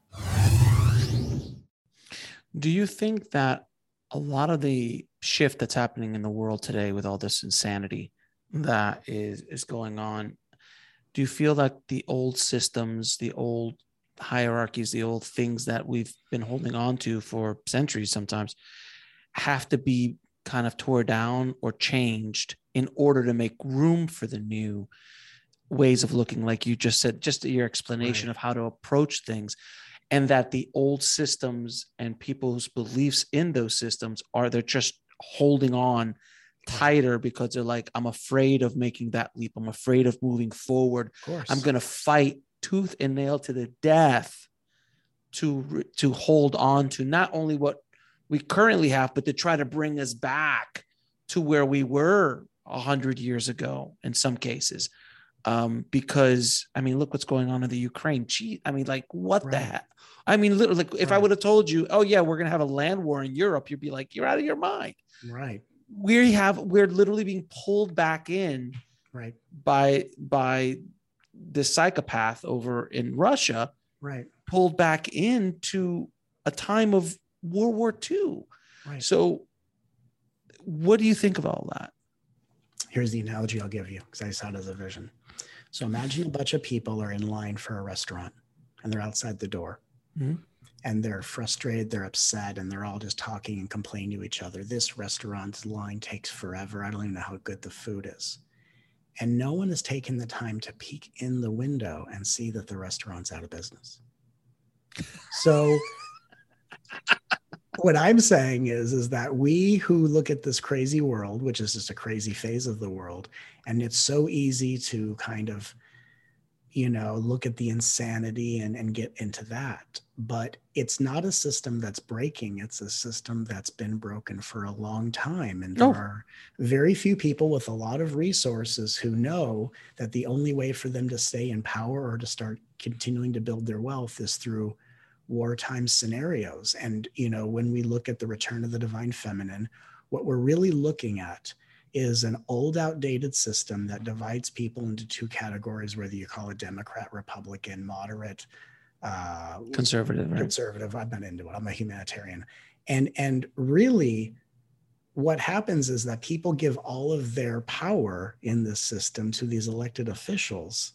Do you think that a lot of the shift that's happening in the world today with all this insanity that is going on, do you feel that the old systems, the old hierarchies, the old things that we've been holding on to for centuries sometimes have to be kind of tore down or changed in order to make room for the new ways of looking, like you just said, just your explanation of how to approach things, and that the old systems and people's beliefs in those systems they're just holding on tighter because they're like, I'm afraid of making that leap. I'm afraid of moving forward. I'm going to fight tooth and nail to the death to hold on to not only what we currently have, but to try to bring us back to where we were 100 years ago in some cases. Because I mean, look what's going on in the Ukraine. Gee, I mean, like, what the heck? I mean, literally, like, if I would have told you, oh yeah, we're going to have a land war in Europe, you'd be like, you're out of your mind. Right. We're literally being pulled back in by the psychopath over in Russia, pulled back into a time of World War II. Right. So what do you think of all that? Here's the analogy I'll give you, because I saw it as a vision. So imagine a bunch of people are in line for a restaurant and they're outside the door. Mm-hmm. And they're frustrated, they're upset, and they're all just talking and complaining to each other. This restaurant's line takes forever. I don't even know how good the food is. And no one has taken the time to peek in the window and see that the restaurant's out of business. So what I'm saying is that we who look at this crazy world, which is just a crazy phase of the world, and it's so easy to kind of, look at the insanity and get into that. But it's not a system that's breaking. It's a system that's been broken for a long time. And there are very few people with a lot of resources who know that the only way for them to stay in power or to start continuing to build their wealth is through wartime scenarios. And, when we look at the return of the divine feminine, what we're really looking at is an old, outdated system that divides people into two categories, whether you call it Democrat, Republican, moderate, conservative, right? Conservative. I'm not into it. I'm a humanitarian. And really what happens is that people give all of their power in this system to these elected officials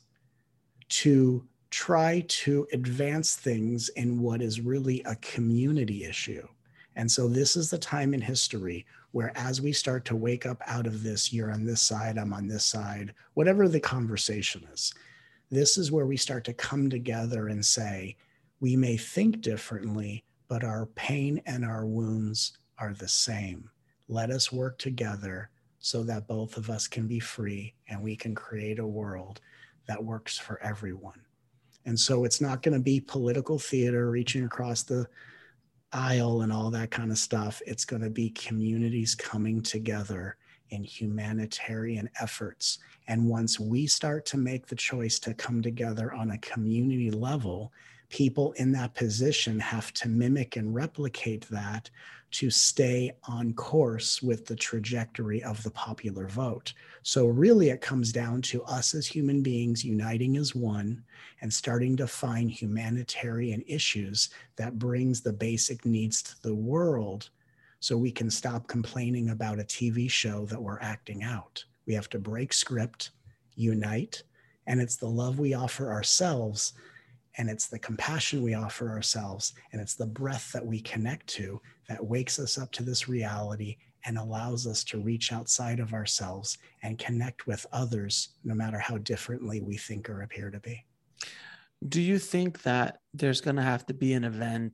to try to advance things in what is really a community issue. And so this is the time in history where, as we start to wake up out of this, you're on this side, I'm on this side, whatever the conversation is, this is where we start to come together and say, we may think differently, but our pain and our wounds are the same. Let us work together so that both of us can be free and we can create a world that works for everyone. And so it's not going to be political theater reaching across the aisle and all that kind of stuff. It's going to be communities coming together in humanitarian efforts. And once we start to make the choice to come together on a community level, people in that position have to mimic and replicate that to stay on course with the trajectory of the popular vote. So really it comes down to us as human beings uniting as one and starting to find humanitarian issues that brings the basic needs to the world, so we can stop complaining about a TV show that we're acting out. We have to break script, unite, and it's the love we offer ourselves, and it's the compassion we offer ourselves, and it's the breath that we connect to that wakes us up to this reality and allows us to reach outside of ourselves and connect with others, no matter how differently we think or appear to be. Do you think that there's going to have to be an event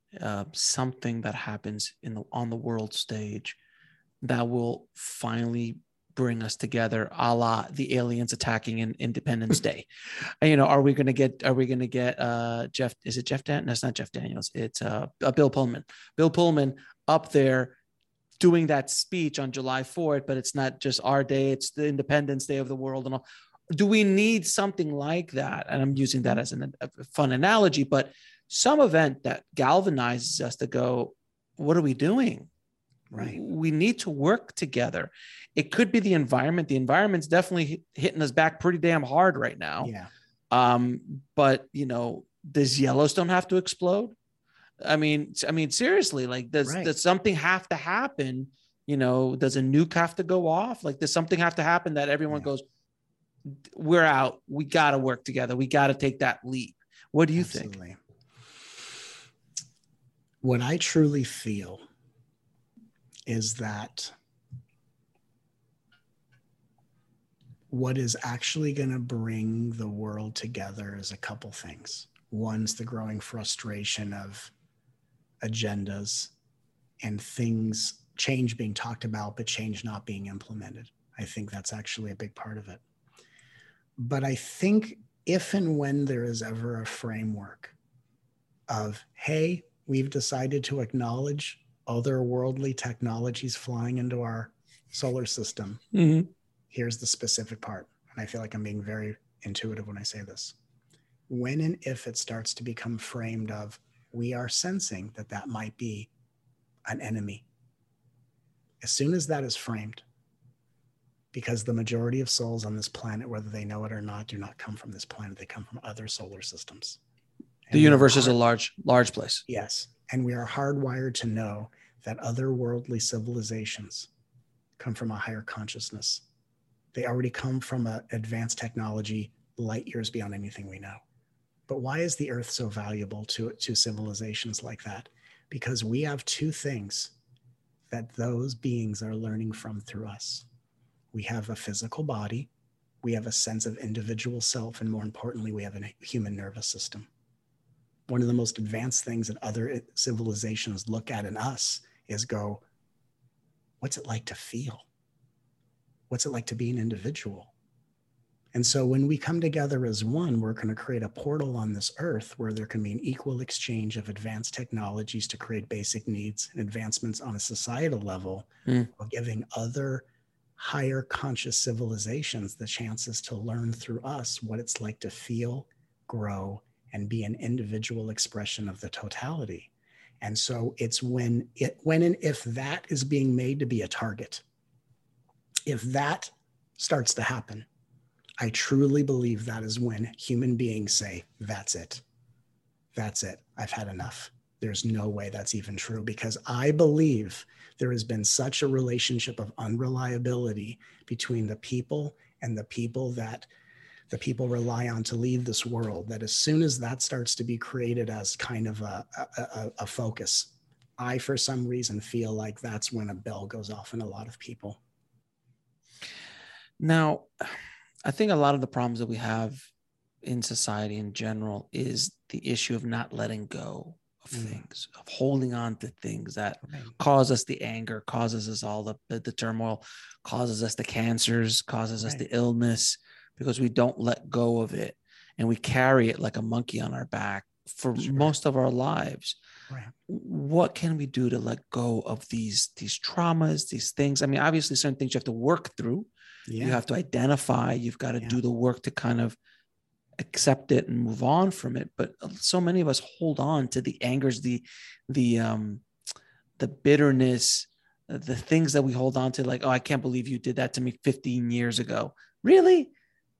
something that happens on the world stage that will finally bring us together, a la the aliens attacking in Independence Day. Are we going to get Jeff? Is it Jeff Daniels? No, it's not Jeff Daniels. It's Bill Pullman. Bill Pullman up there doing that speech on July 4th, but it's not just our day; it's the Independence Day of the world and all. Do we need something like that? And I'm using that as a fun analogy, but some event that galvanizes us to go, what are we doing? Right. We need to work together. It could be the environment. The environment's definitely hitting us back pretty damn hard right now. Yeah. But does Yellowstone have to explode? I mean, seriously, like does something have to happen? Does a nuke have to go off? Like, does something have to happen that everyone goes, we're out. We got to work together. We got to take that leap. What do you think? What I truly feel is that what is actually going to bring the world together is a couple things. One's the growing frustration of agendas and change being talked about, but change not being implemented. I think that's actually a big part of it. But I think if and when there is ever a framework of, hey, we've decided to acknowledge otherworldly technologies flying into our solar system, here's the specific part. And I feel like I'm being very intuitive when I say this. When and if it starts to become framed of, we are sensing that might be an enemy. As soon as that is framed, because the majority of souls on this planet, whether they know it or not, do not come from this planet. They come from other solar systems. And the universe is a large place. Yes. And we are hardwired to know that otherworldly civilizations come from a higher consciousness. They already come from an advanced technology light years beyond anything we know. But why is the earth so valuable to civilizations like that? Because we have two things that those beings are learning from through us. We have a physical body, we have a sense of individual self, and more importantly, we have a human nervous system. One of the most advanced things that other civilizations look at in us is go, what's it like to feel? What's it like to be an individual? And so when we come together as one, we're going to create a portal on this earth where there can be an equal exchange of advanced technologies to create basic needs and advancements on a societal level, while giving other higher conscious civilizations the chances to learn through us what it's like to feel, grow, and be an individual expression of the totality. And so it's when and if that is being made to be a target, if that starts to happen, I truly believe that is when human beings say, that's it. That's it. I've had enough. There's no way that's even true, because I believe there has been such a relationship of unreliability between the people and the people that the people rely on to lead this world, that as soon as that starts to be created as kind of a focus, I, for some reason, feel like that's when a bell goes off in a lot of people. Now, I think a lot of the problems that we have in society in general is the issue of not letting go of things, of holding on to things that cause us the anger, causes us all the turmoil, causes us the cancers, causes us the illness, because we don't let go of it. And we carry it like a monkey on our back for most of our lives. Right. What can we do to let go of these traumas, these things? I mean, obviously certain things you have to work through. Yeah. You have to identify, you've got to do the work to kind of accept it and move on from it. But so many of us hold on to the angers, the bitterness, the things that we hold on to, like, oh, I can't believe you did that to me 15 years ago. Really?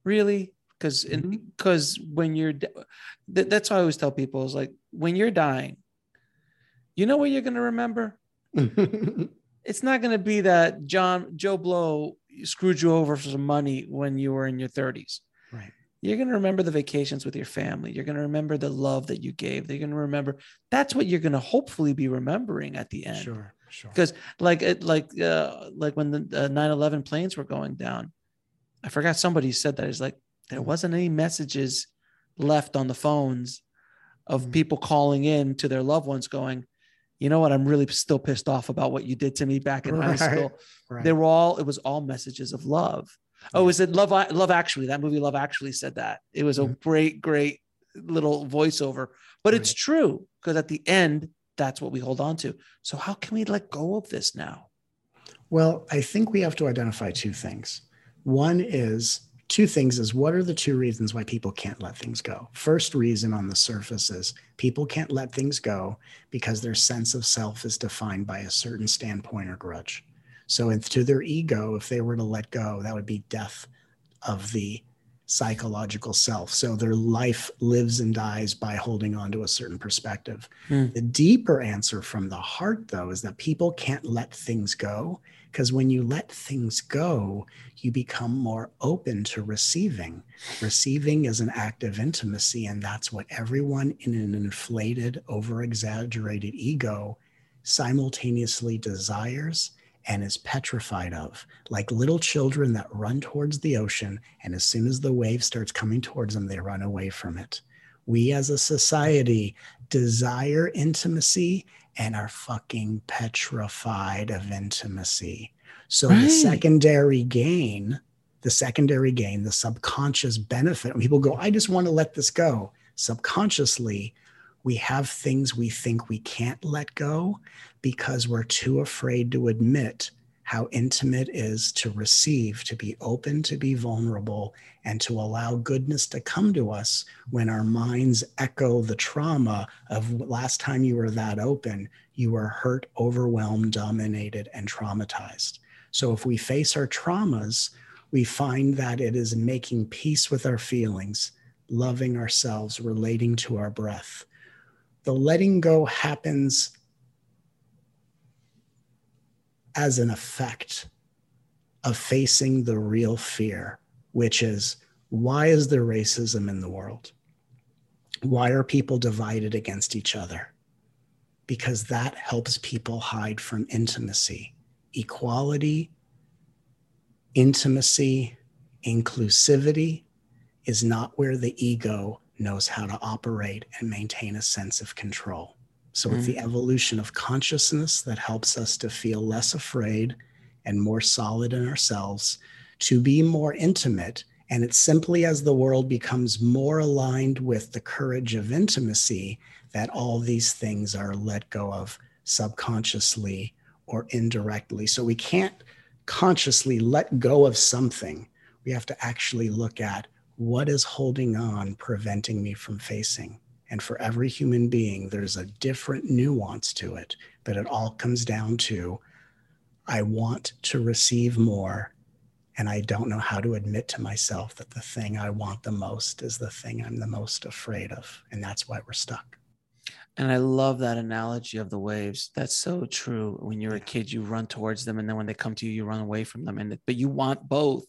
Because when you're, that's why I always tell people, is like, when you're dying, you know what you're going to remember? It's not going to be that Joe Blow screwed you over for some money when you were in your 30s. Right. You're going to remember the vacations with your family. You're going to remember the love that you gave. You're going to remember, that's what you're going to hopefully be remembering at the end. Sure. Because like when the 9/11 planes were going down, I forgot somebody said that. It's like, there wasn't any messages left on the phones of people calling in to their loved ones going, you know what, I'm really still pissed off about what you did to me back in high school. Right. It was all messages of love. Oh, is it Love Actually? That movie Love Actually said that. It was a great little voiceover, but it's true, because at the end, that's what we hold on to. So how can we let go of this now? Well, I think we have to identify two things. What are the two reasons why people can't let things go? First reason on the surface is people can't let things go because their sense of self is defined by a certain standpoint or grudge. So to their ego, if they were to let go, that would be death of the psychological self. So their life lives and dies by holding on to a certain perspective. The deeper answer from the heart, though, is that people can't let things go because when you let things go, you become more open to receiving. Receiving is an act of intimacy, and that's what everyone in an inflated, over-exaggerated ego simultaneously desires and is petrified of, like little children that run towards the ocean, and as soon as the wave starts coming towards them, they run away from it. We as a society desire intimacy and are fucking petrified of intimacy. So the secondary gain, the subconscious benefit, when people go, I just want to let this go, subconsciously, we have things we think we can't let go because we're too afraid to admit how intimate it is to receive, to be open, to be vulnerable, and to allow goodness to come to us when our minds echo the trauma of last time you were that open, you were hurt, overwhelmed, dominated, and traumatized. So if we face our traumas, we find that it is making peace with our feelings, loving ourselves, relating to our breath. The letting go happens as an effect of facing the real fear, which is, why is there racism in the world? Why are people divided against each other? Because that helps people hide from intimacy. Equality, intimacy, inclusivity is not where the ego knows how to operate and maintain a sense of control. So it's the evolution of consciousness that helps us to feel less afraid and more solid in ourselves, to be more intimate. And it's simply as the world becomes more aligned with the courage of intimacy that all these things are let go of subconsciously or indirectly. So we can't consciously let go of something. We have to actually look at what is holding on, preventing me from facing. And for every human being, there's a different nuance to it, but it all comes down to, I want to receive more, and I don't know how to admit to myself that the thing I want the most is the thing I'm the most afraid of. And that's why we're stuck. And I love that analogy of the waves. That's so true. When you're a kid, you run towards them, and then when they come to you, you run away from them. But you want both.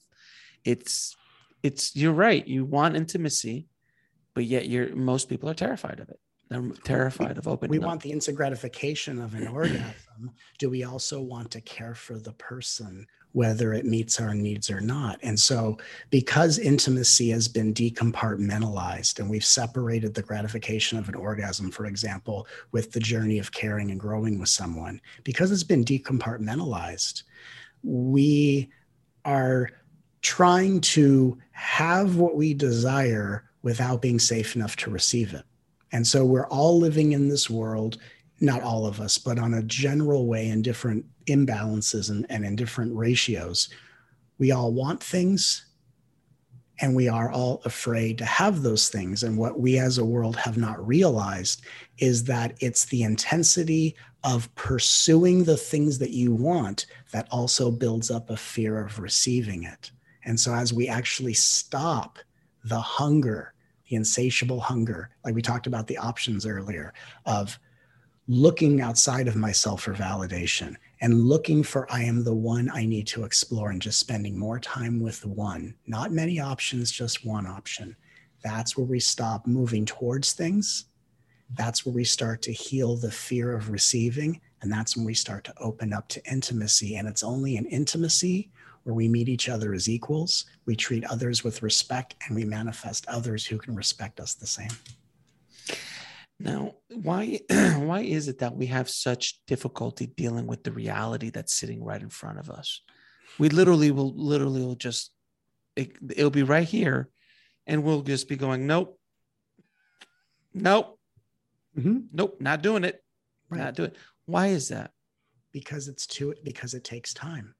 You're right. You want intimacy, but yet most people are terrified of it. They're terrified of opening up. We want the instant gratification of an orgasm. Do we also want to care for the person, whether it meets our needs or not? And so because intimacy has been decompartmentalized and we've separated the gratification of an orgasm, for example, with the journey of caring and growing with someone, because it's been decompartmentalized, we are trying to have what we desire without being safe enough to receive it. And so we're all living in this world, not all of us, but on a general way in different imbalances and in different ratios. We all want things, and we are all afraid to have those things. And what we as a world have not realized is that it's the intensity of pursuing the things that you want that also builds up a fear of receiving it. And so as we actually stop the hunger, the insatiable hunger, like we talked about the options earlier, of looking outside of myself for validation and looking for, I am the one I need to explore, and just spending more time with one, not many options, just one option. That's where we stop moving towards things. That's where we start to heal the fear of receiving. And that's when we start to open up to intimacy. And it's only in intimacy where we meet each other as equals, we treat others with respect, and we manifest others who can respect us the same. Now, why why is it that we have such difficulty dealing with the reality that's sitting right in front of us? We literally will just it'll be right here, and we'll just be going, nope, nope, nope, not doing it, not doing it. Why is that? Because it takes time.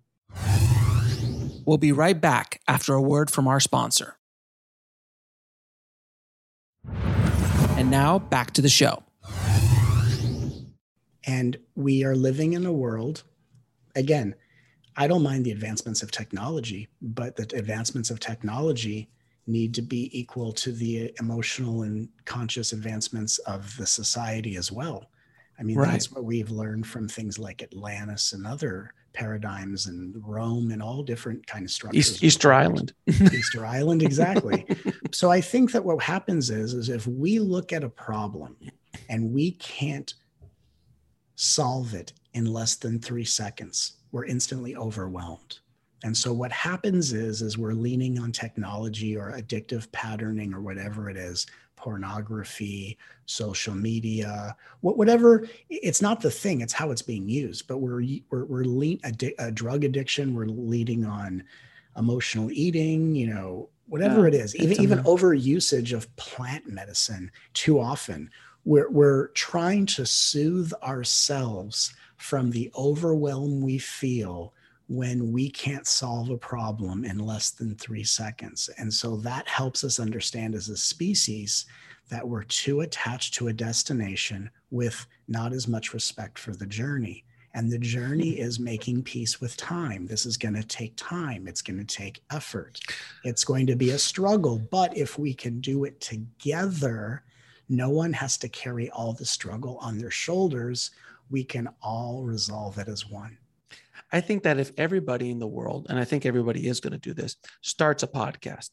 We'll be right back after a word from our sponsor. And now back to the show. And we are living in a world, again, I don't mind the advancements of technology, but the advancements of technology need to be equal to the emotional and conscious advancements of the society as well. I mean, that's what we've learned from things like Atlantis and other paradigms and Rome and all different kind of structures. Easter Island. Easter Island, exactly. So I think that what happens is if we look at a problem and we can't solve it in less than 3 seconds, we're instantly overwhelmed. And so what happens is we're leaning on technology or addictive patterning or whatever it is, pornography, social media, whatever. It's not the thing, it's how it's being used. But a drug addiction, we're leading on emotional eating, whatever it is, even over usage of plant medicine too often. We're trying to soothe ourselves from the overwhelm we feel when we can't solve a problem in less than 3 seconds. And so that helps us understand as a species that we're too attached to a destination with not as much respect for the journey. And the journey is making peace with time. This is going to take time. It's going to take effort. It's going to be a struggle. But if we can do it together, no one has to carry all the struggle on their shoulders. We can all resolve it as one. I think that if everybody in the world, and I think everybody is going to do this, starts a podcast,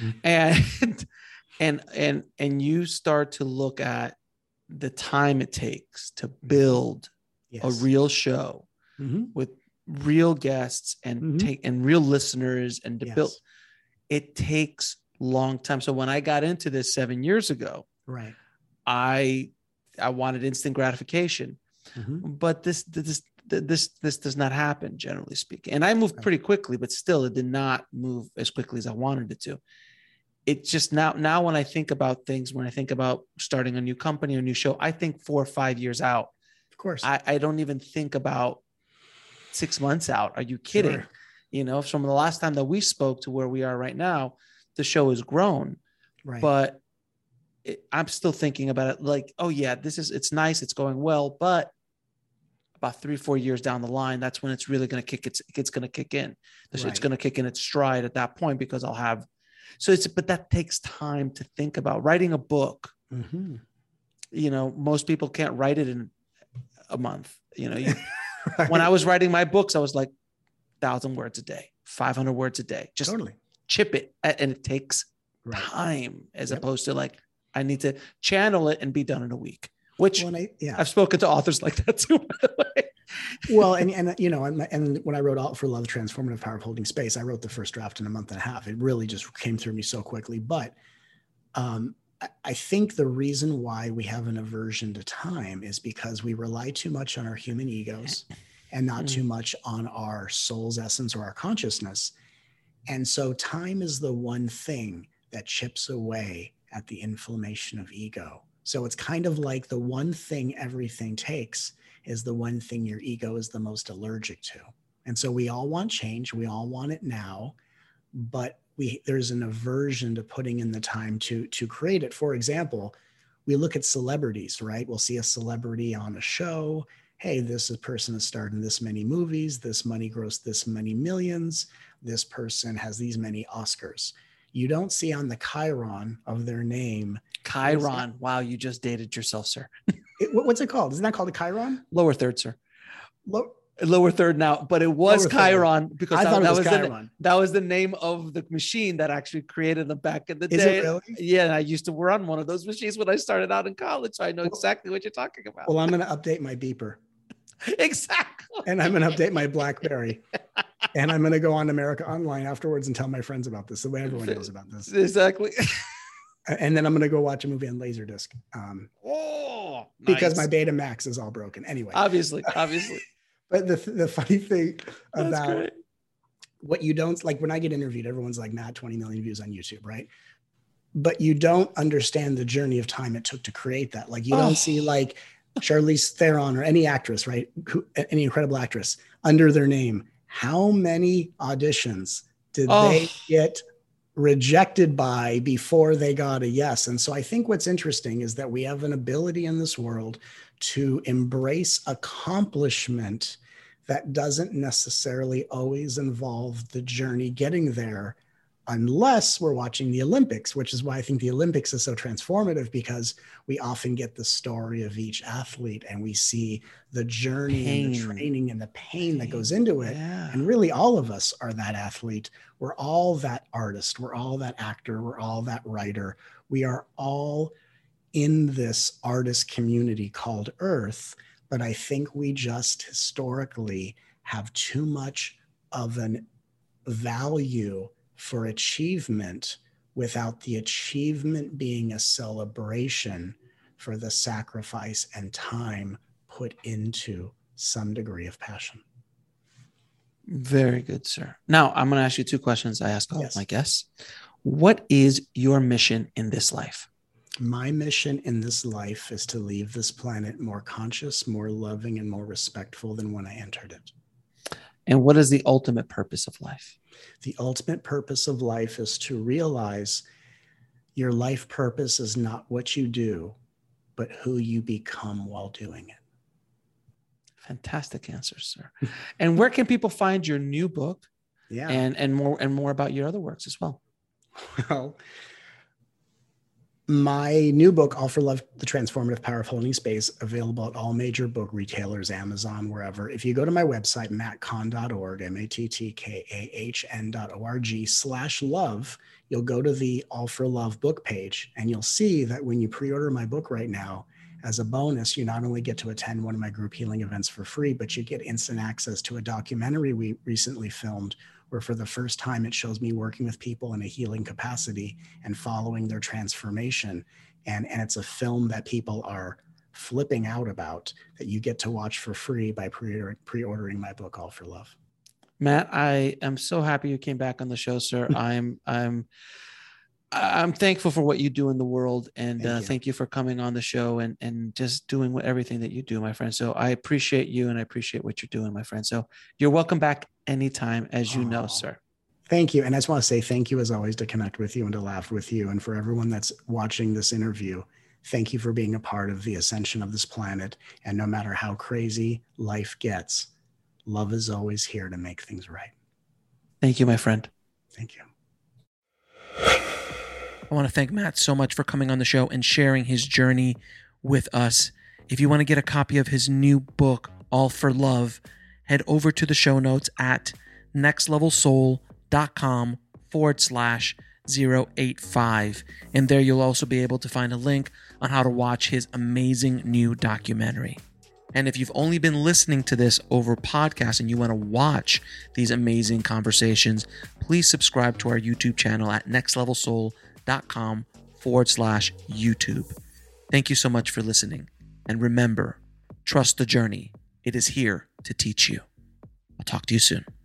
and you start to look at the time it takes to build a real show with real guests and and real listeners and to build, it takes long time. So when I got into this 7 years ago, I wanted instant gratification, but this does not happen, generally speaking. And I moved pretty quickly, but still it did not move as quickly as I wanted it to. It just now when I think about things, when I think about starting a new company or a new show, I think 4 or 5 years out. Of course. I don't even think about 6 months out. Are you kidding? Sure. From the last time that we spoke to where we are right now, the show has grown. Right. But I'm still thinking about it like, oh yeah, it's nice. It's going well, but about 3 or 4 years down the line, that's when it's really going to kick. It's going to kick in. It's going to kick in its stride at that point because I'll have. But that takes time to think about. Writing a book. Most people can't write it in a month. When I was writing my books, I was like 1,000 words a day, 500 words a day. Just chip it, and it takes time as opposed to like I need to channel it and be done in a week. Which I've spoken to authors like that too, by the way. Well, and when I wrote All for Love, Transformative Power of Holding Space, I wrote the first draft in a month and a half. It really just came through me so quickly. But I think the reason why we have an aversion to time is because we rely too much on our human egos and not too much on our soul's essence or our consciousness. And so time is the one thing that chips away at the inflammation of ego. So it's kind of like the one thing everything takes is the one thing your ego is the most allergic to. And so we all want change. We all want it now, but there's an aversion to putting in the time to create it. For example, we look at celebrities, right? We'll see a celebrity on a show. Hey, this person has starred in this many movies. This money grossed this many millions. This person has these many Oscars. You don't see on the Chiron of their name. Chiron. Wow, you just dated yourself, sir. What's it called? Isn't that called a Chiron? Lower third, sir. Lower third now, but it was Chiron because that was the name of the machine that actually created them back in the day. Is it really? Yeah, and I used to run one of those machines when I started out in college, so I know exactly what you're talking about. Well, I'm going to update my beeper. Exactly. And I'm going to update my BlackBerry. And I'm going to go on America Online afterwards and tell my friends about this, the way everyone knows about this. Exactly. And then I'm going to go watch a movie on Laserdisc because my Betamax is all broken. Anyway, obviously. But the funny thing about what you don't like, when I get interviewed, everyone's like, Matt, 20 million views on YouTube, right? But you don't understand the journey of time it took to create that. Like you don't see like Charlize Theron or any actress, right? Any incredible actress under their name. How many auditions did they get rejected by before they got a yes? And so I think what's interesting is that we have an ability in this world to embrace accomplishment that doesn't necessarily always involve the journey getting there, unless we're watching the Olympics, which is why I think the Olympics is so transformative, because we often get the story of each athlete and we see the journey and the training and the pain that goes into it. Yeah. And really all of us are that athlete. We're all that artist. We're all that actor. We're all that writer. We are all in this artist community called Earth. But I think we just historically have too much of an value for achievement without the achievement being a celebration for the sacrifice and time put into some degree of passion. Very good, sir. Now, I'm going to ask you two questions I ask all of my guests. What is your mission in this life? My mission in this life is to leave this planet more conscious, more loving, and more respectful than when I entered it. And what is the ultimate purpose of life? The ultimate purpose of life is to realize your life purpose is not what you do, but who you become while doing it. Fantastic answers, sir. And where can people find your new book? Yeah. And more about your other works as well? Well, my new book, All for Love, The Transformative Power of Holding Space, available at all major book retailers, Amazon, wherever. If you go to my website, mattkahn.org, mattkahn.org/love, you'll go to the All for Love book page, and you'll see that when you pre-order my book right now, as a bonus, you not only get to attend one of my group healing events for free, but you get instant access to a documentary we recently filmed where for the first time it shows me working with people in a healing capacity and following their transformation. And it's a film that people are flipping out about that you get to watch for free by pre-ordering my book, All for Love. Matt, I am so happy you came back on the show, sir. I'm thankful for what you do in the world, and thank you for coming on the show and just doing everything that you do, my friend. So I appreciate you, and I appreciate what you're doing, my friend. So you're welcome back anytime, as you know, sir. Thank you. And I just want to say thank you as always to connect with you and to laugh with you. And for everyone that's watching this interview, thank you for being a part of the ascension of this planet. And no matter how crazy life gets, love is always here to make things right. Thank you, my friend. Thank you. I want to thank Matt so much for coming on the show and sharing his journey with us. If you want to get a copy of his new book, All for Love, head over to the show notes at nextlevelsoul.com/085. And there you'll also be able to find a link on how to watch his amazing new documentary. And if you've only been listening to this over podcast and you want to watch these amazing conversations, please subscribe to our YouTube channel at nextlevelsoul.com/YouTube. Thank you so much for listening. And remember, trust the journey. It is here to teach you. I'll talk to you soon.